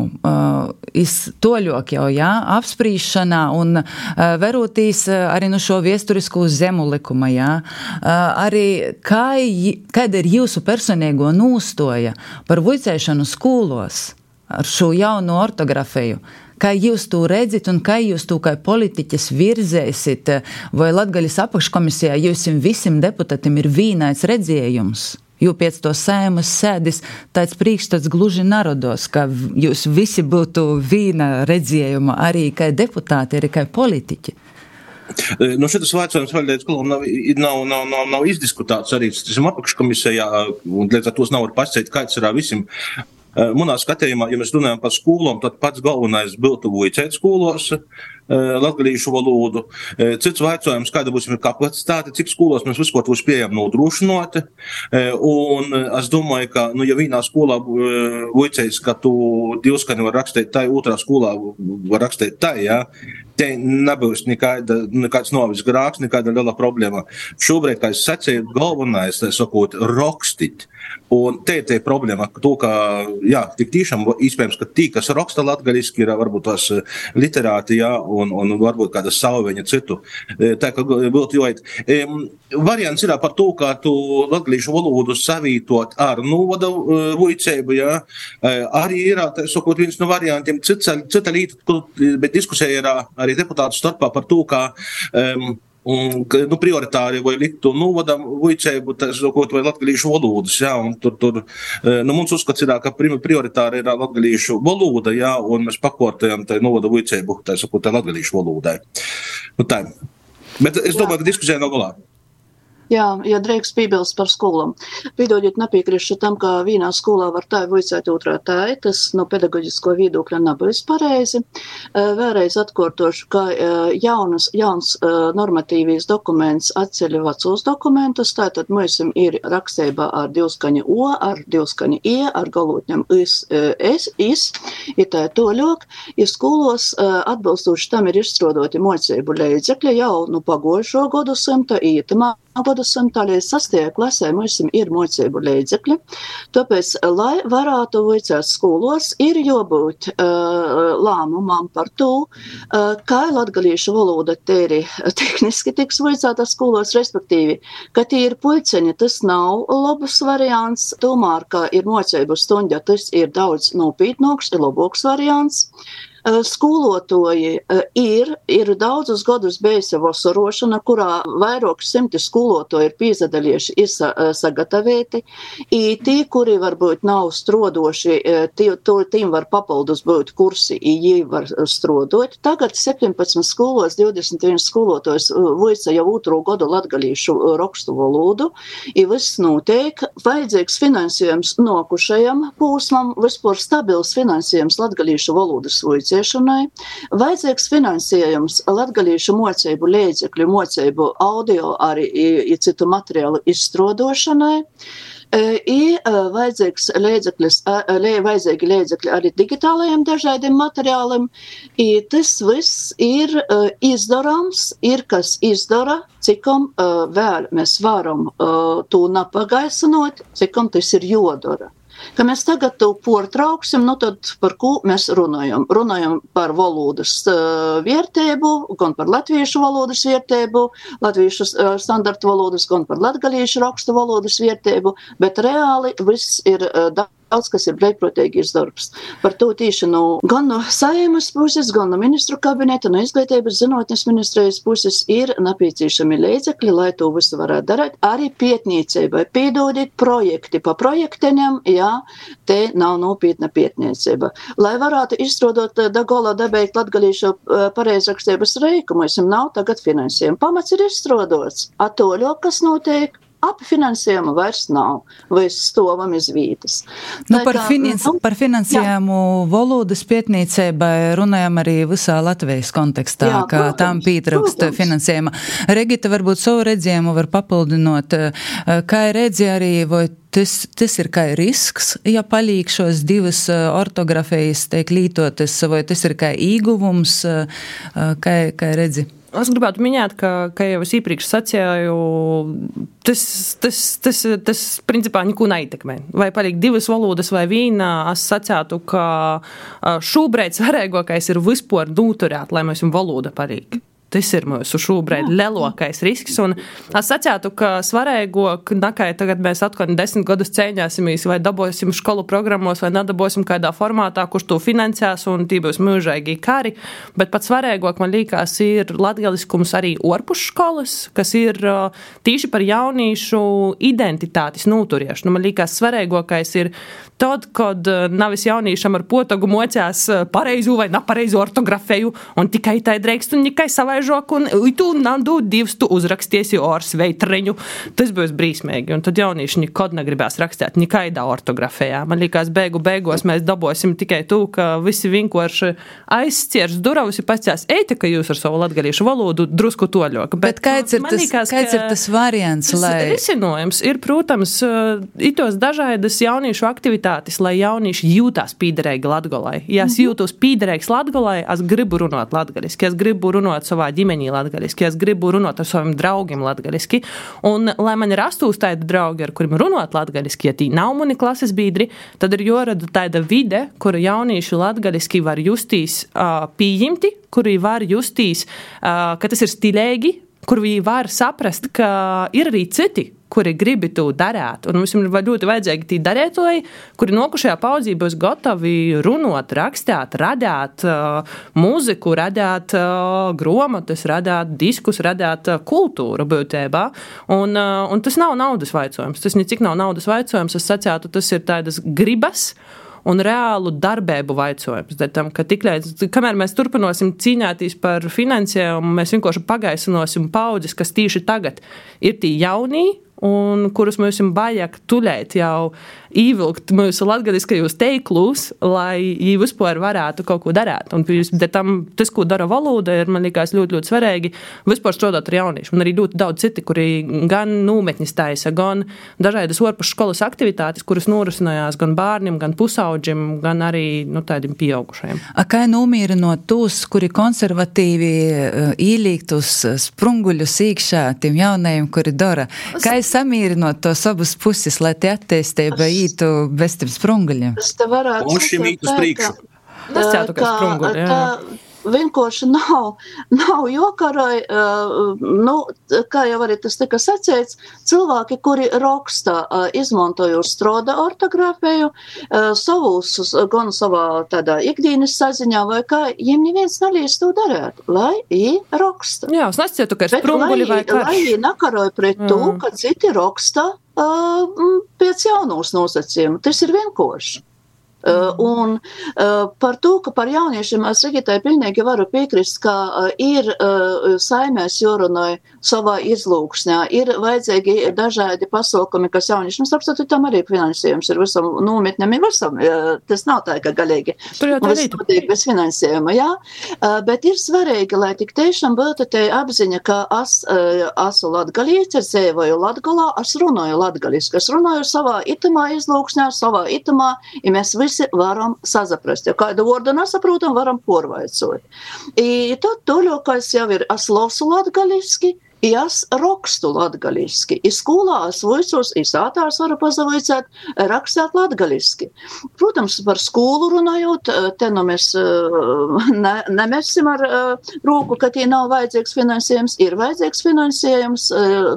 toļok jau, jā, apsprīšanā un verotīs arī no šo viesturisko zemu likuma, jā. Arī kāda ir jūsu personīgo nūstoja par vuicēšanu skūlos ar šo jauno ortografiju? Kā jūs to redzat un kā jūs to kā politiķis virzēsit, vai Latgaļas apakškomisijā jūs visiem deputātiem ir vienāds redzējums? Jo pēc to saimas sēdis tāds priekšstats gluži narodos, ka jūs visi būtu viena redzējuma arī kā deputāti, arī kā politiķi. Šitas vaicājums vēl nav izdiskutēts arī apakškomisijā, un līdz ar tos nav var pasēt, kāds ir visiem. Manā skatījumā, ja mēs runājam par skolām, tad pats galvenais būtu vuicēt skolos latgalīšu valodu. Cits vaicājums, kāda būs kapacitāte, cik skolos mēs visu, ko tos pieejam nodrošinot. Un es domāju, ka, ja vienā skolā vuicēs, ka tu divskaņu var rakstīt tai, otrā skolā var rakstīt tai, jā, te nebūs nekāds novis grāks, nekāda liela problēma. Šobrīd, kā es sacīju, galvenais, tā sakot, rakstīt. Un te ir problēma, ka, jā, tik tiešām iespējams, ka tī, kas raksta latgaliski, ir varbūt tās literāti, jā, un varbūt kāda sauveņa citu. Tā, ka būtu jāiet. Variants ir par to, kā tu latgalīšu valodu savītot ar novada vuicēbu, jā. Arī ir, tā sakot, viens no variantiem. Cita līta, bet diskusija ir arī deputātu starpā par to, kā prioritāri vai liktu novada vuicēbu, vai latgalīšu valodas, jā, un tur mums uzskats ir, ka prioritāri ir latgalīšu valoda, jā, un mēs pakortējam tai novada vuicēbu, tā sakot, latgalīšu valodai. Tā. Bet es domāju, ka diskusija nav galā. Jā, ja drīkst pībilst par skolām. Piedodiet, nepiekrišu tam, ka vienā skolā var tā vuicēt otrā tā, tas no pedagoģisko viedokļa nebūs pareizi. Vēlreiz atkārtošu, ka jauns normatīvīs dokuments atceļ vecos dokumentus, tātad mums ir rakstībā ar divskaņu O, ar divskaņu I, ar galotņam is, ir tā toļok. Ir skolos atbilstoši tam ir izstrādoti mocību līdzekļi jau no pagojušo gadsimta, ītamā gadsimtā līdz 6. klasē mums ir mocību līdzekļi, tāpēc, lai varētu vicēt skolos, ir jābūt lēmumam par to, kā latgalīšu valoda tēri tehniski tiks vicēta skolos, respektīvi, ka tie ir puļceņi, tas nav labs variants, tomēr, ka ir mocību stunda, tas ir daudz nopietnāks, ir labāks variants. Skolotoji ir daudzus gadus bijusi vasarošana, kurā vairāk simti skolotoji ir pīzadalieši, ir sagatavēti. Tī, kuri varbūt nav strodoši, tīm var papildus būt kursi, jī var strodot. Tagad 17 skolos, 21 skolotojs vica jau otro gadu latgalīšu rakstu valodu. Viss notiek, vajadzīgs finansējums nokušajam pūsmam, vispār stabils finansējums latgalīšu valodas vica. Vajadzīgs finansējums latgalīšu mocību līdzekļu, mocību audio arī citu materiālu izstrādošanai. Vajadzīgi līdzekļi arī digitālajiem dažādiem materiāliem. Tas viss ir izdarāms, ir kas izdara, cikom vēl mēs varam to napagaisinot, cikom tas ir jodara. Ka mēs tagad to portrauksim, tad par ko mēs runājam? Runājam par valodas vērtību, gan par latviešu valodas vērtību, latviešu standartu valodas, gan par latgalīšu rakstu valodas vērtību, bet reāli viss ir daudz, kas ir brīvprātīgi izdarbs. Par to tīši gan no Saeimas puses, gan no ministru kabineta, no izglītības zinātnes ministrijas puses ir nepieciešami līdzekļi, lai to visu varētu darīt. Arī pētniecībai piedodiet projekti pa projekteņam, te nav nopietna pētniecība. Lai varētu izstrādāt gola dabeigt latgalīšu pareizrakstības reiku, mums nav tagad finansējuma. Pamats ir izstrādots. Atoļo, kas notiek? Finansējumu vairs nav, vai stovam iz vītas. Par finansējumu valodas pētniecībai runājam arī visā Latvijas kontekstā, kā tam pietrūkst finansējuma. Regita, varbūt savu redzējumu var papildinot, kā redzi arī, vai tas ir kā risks, ja palīk šos divas ortografijas tiek lītotas, vai tas ir kā īguvums, kā redzi? Es gribētu minēt, ka jau es iepriekš sacīju, tas principā neko neietekmē. Vai paliek divas valodas vai viena, es sacītu, ka šobrīd svarīgākais ir vispār noturēt, lai mums valoda paliek. Tas ir mūsu šobrīd lielākais risks, un es sacītu, ka svarīgāk, nakai tagad mēs atkal 10 gadus cēņāsimies, vai dabosim skolu programmos, vai nedabosim kādā formātā, kurš to finansēs, un tī būs mūžaigi kari, bet pat svarīgāk, man liekas, ir latgaliskums arī orpus skolas, kas ir tīši par jauniešu identitātes noturiešanu. Man liekas, svarīgākais ir tad, kad navis jauniešam ar potogu mocās pareizu vai nepareizu ortografēju, un tikai tai dreikst, un tikai savai un tu nandu divs, tu uzrakstiesi ar sveitreņu. Tas būs brīsmīgi, un tad jaunieši nekad negribēs rakstīt nekaidā ortografējā. Man liekas, beigos mēs dabosim tikai to, ka visi vienkārši aizciers duravus ir pacās, eita, ka jūs ar savu latgalīšu valodu drusku toļok. Bet kāds ir tas variants, lai... Risinājums ir, protams, itos dažādas jauniešu aktivitātes, lai jaunieši jūtās pīderēgi Latgolai. Ja es jūtos pīderēgs Latgolai, es gribu runāt latgaliski, es gribu runāt savā ģimenī latgaliski, es gribu runāt ar saviem draugiem latgaliski, un lai man ir rastos tādi draugi, ar kuriem runāt latgaliski, ja tī nav mani klases biedri, tad ir jārada tāda vide, kura jaunieši latgaliski var justīs pieņemti, kuri var justīs, ka tas ir stilēgi, kur viņi var saprast, ka ir arī citi, kuri gribi to darēt. Un mums ir ļoti vajadzīgi tī darētoji, kuri nokušajā paudzī būs gatavi runot, rakstāt, radāt mūziku, radāt gromatas, radāt diskus, radāt kultūru būtībā. Un tas nav naudas vaicojums. Tas necik nav naudas vaicojums. Es sacētu, tas ir tādas gribas un reālu darbēbu vaicojums. Tam, ka kamēr mēs turpinosim cīņāties par finansējumu, mēs vienkārši pagaisinosim paudzes, kas tīši tagad ir tī jaunī, un kurus mums vajag tulēt jau īvilkt mūsu latgaliskajos teiklūs, lai jī vispār varētu kaut ko darēt. Un tas, ko dara valoda, ir, man liekas, ļoti, ļoti svarīgi vispār strādāt ar jauniešiem. Un arī ļoti daudz citi, kuri gan nūmetnis taisa, gan dažādas orpus skolas aktivitātes, kuras norisinājās gan bērniem, gan pusauģim, gan arī tādiem pieaugušajiem. Kā nomīrinot tūs, kuri konservatīvi īlīgtus sprunguļus īkšā tiem jaunajiem, kuri dara? Kā samīrinot tos abus puses, lai te attīstība ītu bez tiem sprunguļiem? Es te varētu Un šim īt uz priekšu. Tas jau tā kā sprunguļi, jā. Vienkārši nav jokarai, kā jau arī tas tika sacīts, cilvēki, kuri raksta, izmantojot stroda ortogrāfiju, savus, gan savā tādā ikdienas saziņā, vai kā, jiem neviens nalīdz to darēt, lai jī raksta. Jā, es nesacītu, ka ir sprunguļi vai karš. Lai jī nakaroja pret to, ka citi raksta pēc jaunūs nosacījuma. Tas ir vienkārši. Un par to, ka par jauniešiem es Rigitai pilnīgi varu piekrist, ka ir saimēs jārunāj savā izlūksnē, ir vajadzīgi dažādi pasaukumi, kas jauniešiem, apstātu, tam arī finansējums ir visam nometnēm, ir visam, tas nav tā, ka galīgi visnotiek bez finansējuma, jā, bet ir svarīgi, lai tik tiešām būtu te apziņa, ka esmu latgalīts, es dzīvoju Latgolā, es runāju latgaliski, es runāju savā itamā izlūksnē, savā itamā, ja mēs visi varam sazaprast. Ja kādu vārdu nesaprotam, varam porvaicot. I tad toļokais jau ir es lasu latgaliski, es rakstu latgaliski. I skolā es visus, i sātārs varu pazavaicāt, rakstāt latgaliski. Protams, par skolu runājot, te mēs nemesim ar rūku, ka tie nav vajadzīgs finansējums, ir vajadzīgs finansējums,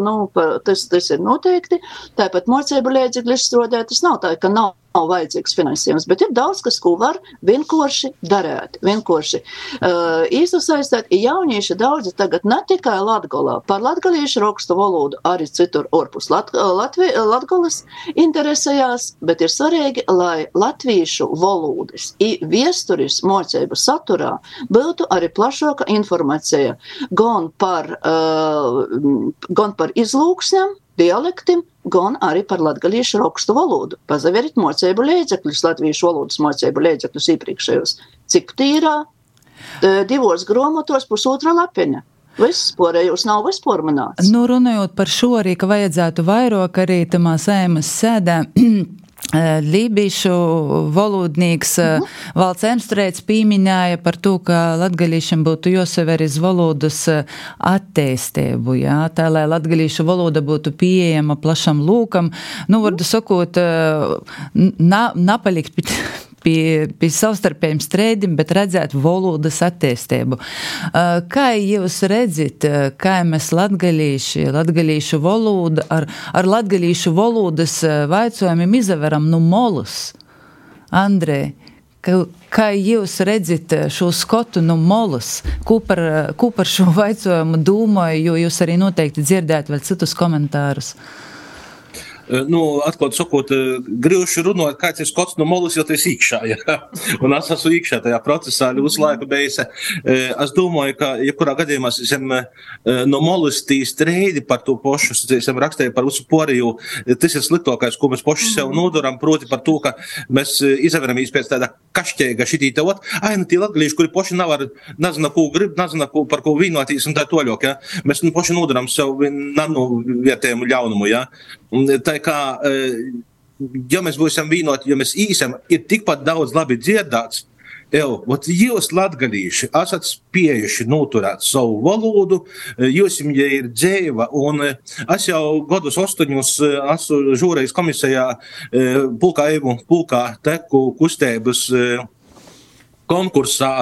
tas ir noteikti. Tāpat mocību līdzekļi strādāt, tas nav tā, ka nav vajadzīgs finansējums, bet ir daudz, kas ko var vienkārši darēt, vienkārši iesaistīt. Jaunieši daudzi tagad ne tikai Latgolā, par latgaliešu rakstu valodu arī citur orpus Latgolas interesējās, bet ir svarīgi, lai latviešu valodas i viesturis mocību saturā būtu arī plašāka informācija gan par izlūksnēm, dialektim, gan arī par latgaliešu rakstu valodu. Pazaverit mocību līdzekļus, latviešu valodas mocību līdzekļus iepriekšējos. Cik tīrā? 2 grāmatos 1,5 lapeņa. Viss porējos nav vispār manāts. Runājot par šo arī, ka vajadzētu vairāk arī tamā Saimas sēdē, lībīšu valodnīgs Valds Ernstreits pīmiņāja par to, ka latgalīšam būtu jāsaver iz valodas attīstību, jā, tā, lai latgalīšu valoda būtu pieejama plašam lūkam. Vardu sakot, napalikt pie savstarpējiem strēdim, bet redzēt valodas attīstību. Kā jūs redzat, kā mēs latgalīšu valodu, ar latgalīšu valodas vaicojumiem izaveram molus? Andrej, kā jūs redzat šo skotu molus? Ko par šo vaicojumu domāju, jo jūs arī noteikti dzirdēt vēl citus komentārus? Atklāt sakot, grīvši runāt, kāds ir skots molus, jo tas īkšā, jā. Un es esmu īkšā tajā procesā visu laiku bijis. Es domāju, ka, ja kurā gadījumā esam molus tī streidi par to pošu, esam rakstēju par visu poriju, tas ir sliktākais, ko mēs poši sev nodaram, proti par to, ka mēs izaveramies pēc tāda kašķēga šitī te ot, tī latgalīši, kuri poši nevar, nezinu, ko grib, nezinu, par ko vīnotīs un tā toļok, jā. Mēs poši nodaram sev vietējumu ļaunumu, jā. Tā kā, ja mēs būsim vīnoti, ja mēs īsam, ir tikpat daudz labi dziedāts, jūs latgalīši esat spējuši noturēt savu valodu, jūs ja ir dzēva, un es jau gadus 8 esmu žūrejas komisijā pulkā teku kustības konkursā,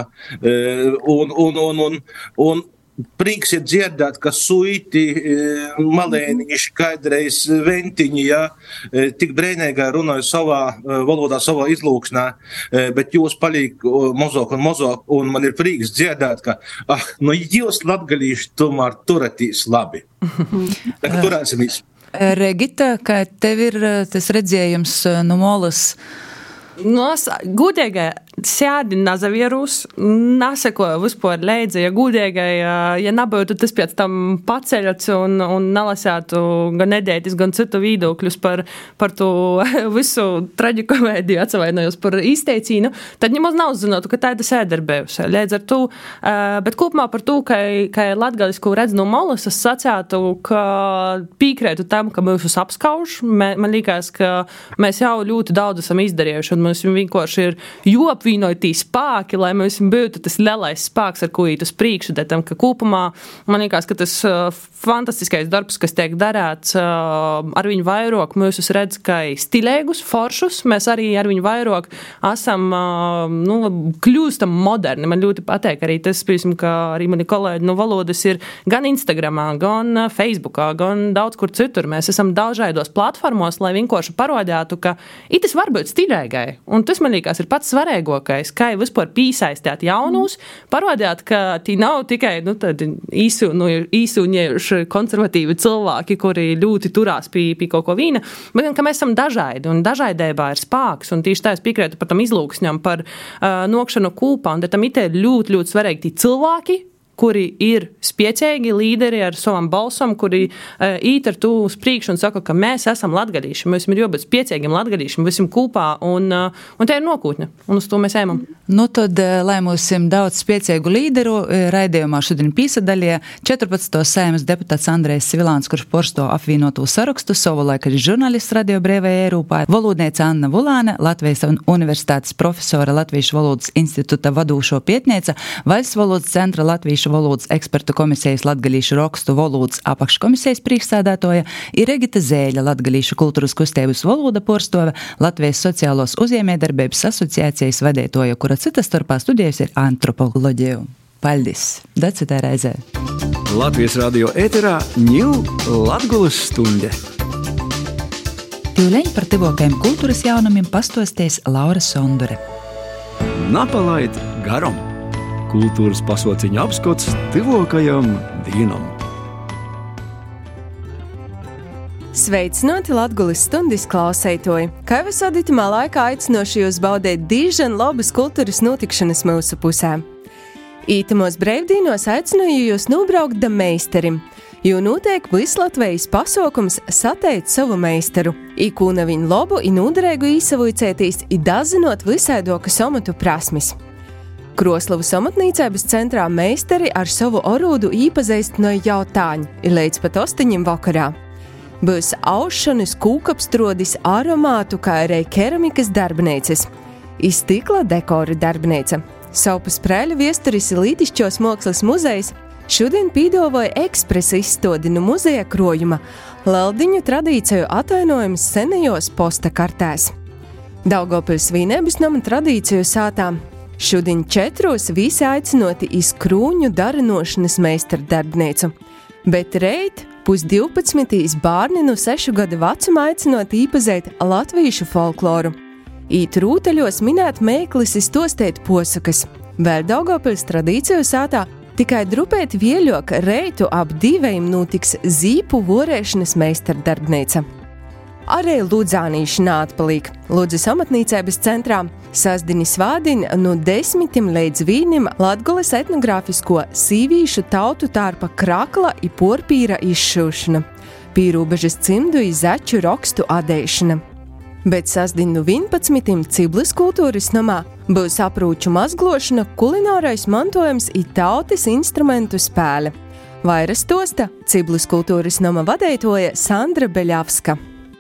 un prieks ir dzirdēt, ka suiti, malēniši, kaidreiz ventiņi, jā, tik brēnīgā runāju savā valodā, savā izlūksnā, bet jūs palīk mozok, un man ir prieks dzirdēt, ka, jūs latgalīši tomēr turatīs labi. Tā kā turēsimies. Regita, kā tev ir tas redzējums no molas? Gudīgi sēdi nazavierus, nesekoja vispār leidzi, ja gudēgai, ja nebūtu tas pēc tam paceļats un nalasētu gan nedēļas, gan citu vīdokļus par to visu traģikovēdiju, atsevainojos par izteicīnu, tad nemaz nav zinotu, ka tā ir sēdarbējusi. Līdz ar to, bet kopumā par to, ka latgalisku redz no malas, es sacētu, ka pīkrētu tam, ka mūsus apskauž. Man liekas, ka mēs jau ļoti daudz esam izdarījuši, un mums vienkārši ir apvienotī spēki, lai mums būtu tas lielais spēks, ar ko īt uz priekšu, tam, ka kopumā man liekas, ka tas fantastiskais darbs, kas tiek darēts, ar viņu vairāk mūsus redz, ka stilēgus, foršus, mēs arī ar viņu vairāk esam, kļūstam moderni. Man ļoti patīk arī tas, piemēram, ka arī mani kolēģi no valodas ir gan Instagramā, gan Facebookā, gan daudz kur citur. Mēs esam dažādos platformos, lai vienkārši parodētu, ka itis var būt stilēgai. Un tas, man liekas, ir pats svarīgākais, kā vispār piesaistīt jaunus, parodēt, ka tī nav tikai īsūņējuši konservatīvi cilvēki, kuri ļoti turās pie kaut ko vīna, bet ka mēs esam dažādi, un dažādībā ir spēks, un tieši tā es piekrētu par tam izlūksņam, par nokšanu kūpā, un tam ir ļoti, ļoti svarīgi tī cilvēki, kuri ir spiecīgi līderi ar savam balsam, kuri īt ar to uz priekšu un saka, ka mēs esam latgalīši, mēs ir jābūt spiecīgiem latgalīšiem, visam kūpā, un tā ir nokūtne, un uz to mēs ejam. Nu tad, lai mums daudz spiecīgu līderu, raidījumā šodien pīsadaļie 14. Saeimas deputāts Andrejs Svilāns, kurš porsto apvienotu sarakstu, savulaik arī žurnālists Radio Brīvajā Eiropā, valodniece Anna Vulāne, Latvijas universitātes profesora, Latviešu valodas institūta vadūšo pietniece, Valsts valodas centra Latviešu valodas ekspertu komisijas latgalīšu rakstu valodas apakškomisijas priekšsēdētoja, ir Regita Zēļa, Latgalīšu kultūras kustības valoda porstove, Latvijas sociālos uzņēmējdarbības asociācijas vadētoja, kura citas starpā studējas ir antropoloģiju. Paldies! Da citā reizē! Latvijas radio ēterā ņū Latgulas stunde. Tūleņ par tivokajiem kultūras jaunumiem pastosties Laura Sondure. Napalaid garom! Kultūras pasauciņa apskots tivokajam dīnam. Sveicināti Latgulas stundas klausētoji! Kā visādi itamā laikā aicinoši jūs baudēt dižan labas kultūras notikšanas mūsu pusē. Ītamos breivdīnos aicināju jūs nobraukt da meisterim, jo notiek Vislatvijas pasaukums Sateic savu meistaru, ikūna viņu labu i nūderēgu īsavuicētīs i dazinot visaidokas amatu prasmis. Kroslavas amatnīcības centrā meisteri ar savu orūdu īpazeistinoja jau tāņu, ir līdz pat 8 vakarā. Būs aušanas, kūkapstrodis, aromātu, kā arī keramikas darbnīcas, izstikla dekora darbnīca. Saupas prēļu viesturis Lītišķos mākslas muzejs šodien pīdavoja ekspresa izstādi no muzeja krojuma Leldiņu tradīciju atainojums senajos posta kartēs. Daugavpils Vīnēbis nama tradīciju sātām. Šodien 4 visi aicinoti iz krūņu darinošanas meistaru darbnīcu, bet reit 11:30 bārni no 6 gadu vecuma aicinoti īpazēt latviešu folkloru. Īt rūteļos minēt meiklis iztostēt posakas. Vēl Daugavpils tradīciju sātā tikai drupēt vieļok reitu ap 2 notiks zīpu vorēšanas meistaru darbnīca. Arī Ludzānīši nātpalīk. Ludzas amatnīcības centrā sasdini svādini no 10 līdz 1 Latgulas etnogrāfisko sīvīšu tautu tārpa krakla i porpīra izšūšana, pīrūbežas cimdu i začu rakstu adēšana. Bet sasdien no 11 Ciblis kultūras namā būs aprūču mazglošana, kulinārais mantojums i tautas instrumentu spēle. Vairas tosta Ciblis kultūras nama vadētoja Sandra Beļavska.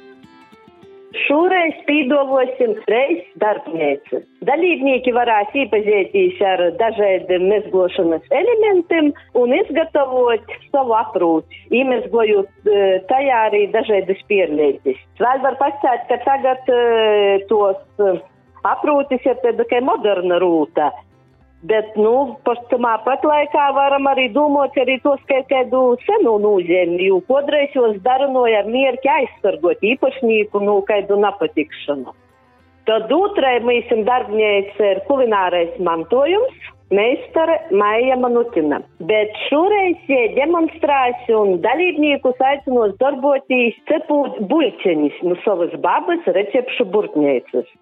Šoreiz pīdavosim reiz darbnīcu. Dalībnieki varēs iepazīties ar dažādiem mezglošanas elementiem un izgatavot savu aprūci, iemezglojot tajā arī dažādas pierlietis. Vēl var pastāstīt, ka tagad tos aprūcis ir tāda moderna rūta. Bet, pastamā pat laikā varam arī domāt arī tos kādu senu nozīmi, jo kodreiz jūs darinoja ar mierķi aizsargot īpašnieku no kādu nepatikšanu. Tad otrai mūsim darbnīca ir kulinārais mantojums, meistare Maija Manutina. Bet šoreiz demonstrēs un dalībniekus aicinās darboties cepūt buļķenis no savas babas recepšu burtnīcas.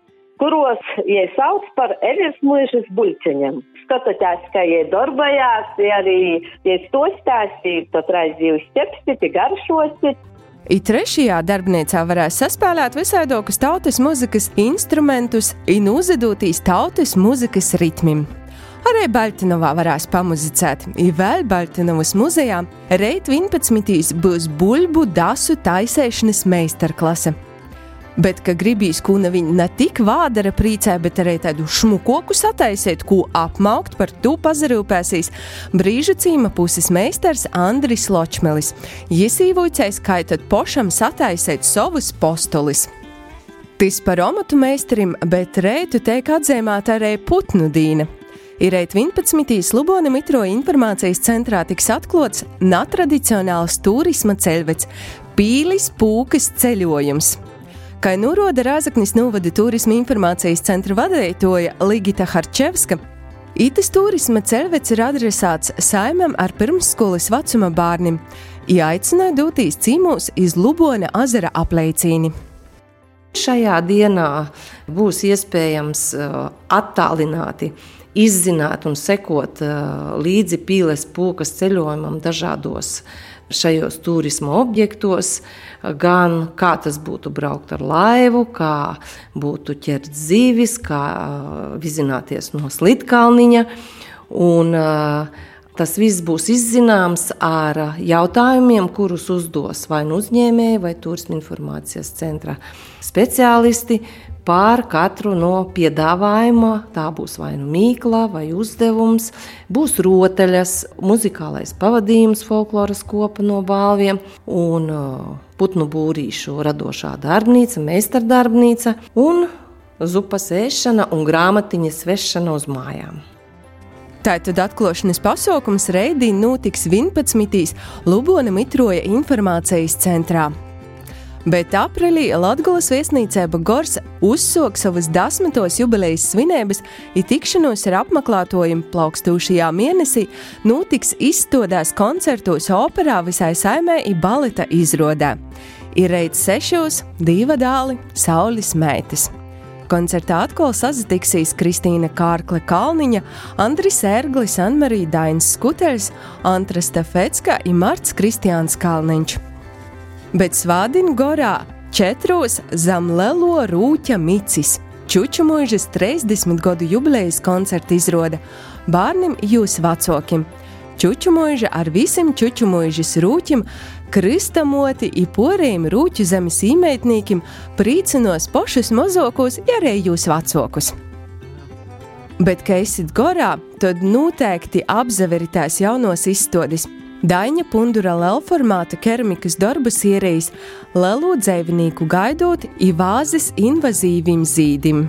kuros jie sauc par Eļas mūžas buļceņiem. Skatotās, kā jie darbojās, arī jie stostāsi, tad raidzījuši ķepsti, garšosi. I trešajā darbnīcā varēs saspēlēt visaidokus tautas muzikas instrumentus un uzadūtīs tautas muzikas ritmim. Arī Baļtinovā varēs pamuzicēt, i vēl Baļtinovas muzejā reit 11. būs buļbu dasu taisēšanas meistarklase. Bet, ka gribīs kūna viņa ne tik vādara prīcē, bet arī tādu šmukoku sataisēt, ko apmaukt, par tū pazarūpēsīs Brīžu cīma puses meistars Andris Ločmelis. Jis īvūcējs, kā tad pošam sataisēt savus postolis. Tis par omatu meistarim, bet reitu teik atzīmēt arī putnu dīna. Ir reit 11. Lubona Mitroja informācijas centrā tiks atklots natradicionāls turisma ceļvets Pīlis Pūkas ceļojums. Kā nuroda Rāzaknis novada turisma informācijas centra vadītoja Ligita Harčevska, itis turisma ceļvets ir adresāts saimam ar pirmsskolas vecuma bārnim, ja aicināja dotīs cīmūs iz Lubona azara apleicīni. Šajā dienā būs iespējams attālināti izzināt un sekot līdzi Pīles Pūkas ceļojumam dažādos šajos turisma objektos, gan kā tas būtu braukt ar laivu, kā būtu ķert zīvis, kā vizināties no Slitkalniņa. Un tas viss būs izzināms ar jautājumiem, kurus uzdos vai nu uzņēmēji vai turisma informācijas centra speciālisti par katru no piedāvājuma. Tā būs vai nu mīkla vai uzdevums, būs rotaļas, muzikālais pavadījums folkloras kopa no balviem un putnu būrīšu radošā darbnīca, meistardarbnīca un zupas ēšana un grāmatiņas vešana uz mājām. Tātad atklošanas pasaukums reidī notiks 11. Lubona Mitroja informācijas centrā. Bet aprīlī Latgolas viesnīcēba Gors uzsok savas 10. jubilejas svinības, i tikšanos ar apmeklētojiem plaukstūšajā mēnesī notiks izstādēs koncertos operā visai saimē i baleta izrodē. Ir reit 6, 2 dāli, Saulis meitas. Koncertā atkal sazatiksīs Kristīna Kārkle Kalniņa, Andris Ērglis, Anmarija Dainis Skuteļs, Antra Stafecka i Marts Kristiāns Kalniņš. Bet svādin Gorā 4 zam Lelo Rūķa Micis. Čučumuižas 30 gadu jubilejas koncerta izroda bārnim jūs vacokim. Čučumuiža ar visiem Čučumuižas rūķim, krystamoti i porējiem rūķu zemes īmeitnīkim prīcinos pošus mozokos, ja arī jūs vacokus. Bet, ka esit Gorā, tad noteikti apzaveritās jaunos izstādis. Daņa Pundura lelformāta keramikas darbu sierijas, lelo dzeivinīku gaidot i vāzes invazīvim zīdim.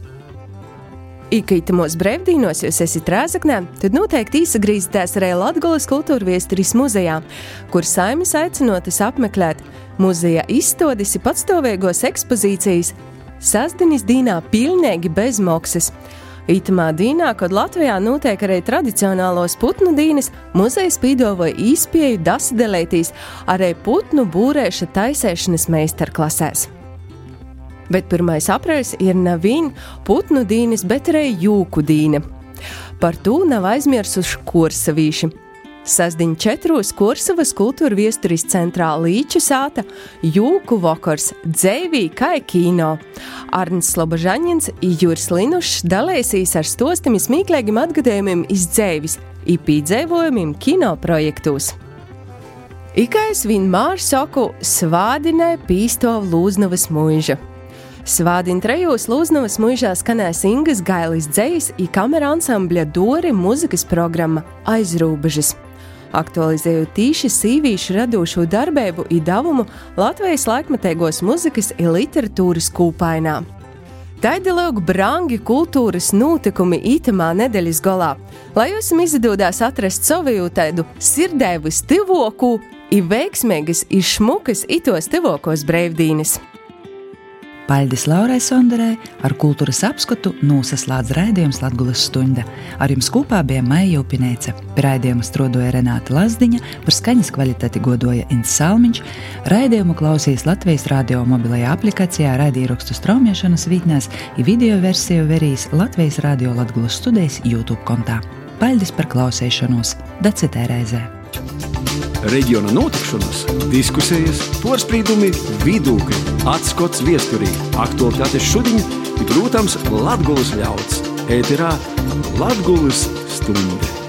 Ikaitimos brevdīnos jūs esat Rēzaknē, tad noteikti īsagrīzitās arī Latgolas kultūrviesturis muzejā, kur saimis aicinotas apmeklēt muzeja izstādis i patstāvēgos ekspozīcijas sastdinis dīnā pilnīgi bez maksas. Itamā dīnā, kad Latvijā notiek arī tradicionālos putnu dīnes, muzejs pīdavoja īspēju dasadelētīs arī putnu būrēša taisēšanas meistarklasēs. Bet 1. aprīlis ir nevien putnu dīnes, bet arī jūku dīne. Par to nav aizmirsuši kursavīši. Sastdiņ 4 Kursavas kultūra viesturis centrā Līču sāta, jūku vakars, dzeivī kai kino. Arnis Slobožaņins i Juris Linušs dalēsīs ar stostiem smīklēgiem atgadējumiem iz dzeivis i pīdzēvojumiem kino projektos. Ikai es vienmēr saku, svādinai pīstov Lūznavas muiža. Svādin 3 Lūznavas muižā skanēs Ingas Gailis dzejas i kamera ansambļa Dori muzikas programma Aizrūbežas. Aktualizējot tīši sīvīšu radošo darbību i davumu Latvijas laikmetīgos muzikas i literatūras kūpainā. Taidi lūk brangi kultūras notikumi itamā nedēļas golā, lai jūs izdodās atrast savu tādu sirdēvu stivoku i veiksmīgas i šmukas itos stivokos brevdīnes. Paļdis Laurai Sonderei, ar kultūras apskatu nosaslēdz raidījums Latgulas stunda. Ar jums kopā bija Maija Upinēce. Pie raidījuma strodoja Renāta Lazdiņa, par skaņas kvalitāti godoja Ints Salmiņš. Raidījumu klausīs Latvijas radio mobilajā aplikācijā, raidījumrakstu straumēšanas vītnēs, video versiju verīs Latvijas radio Latgulas studijas YouTube kontā. Paļdis par klausēšanos. Da citē reizē. Reģiona notikšanas, diskusijas, porspīdumi, vidūkļi, atskots viesturī, aktualitātes šodiņ, bet, protams, Latgulas ļauds. Ēterā Latgulas stunde.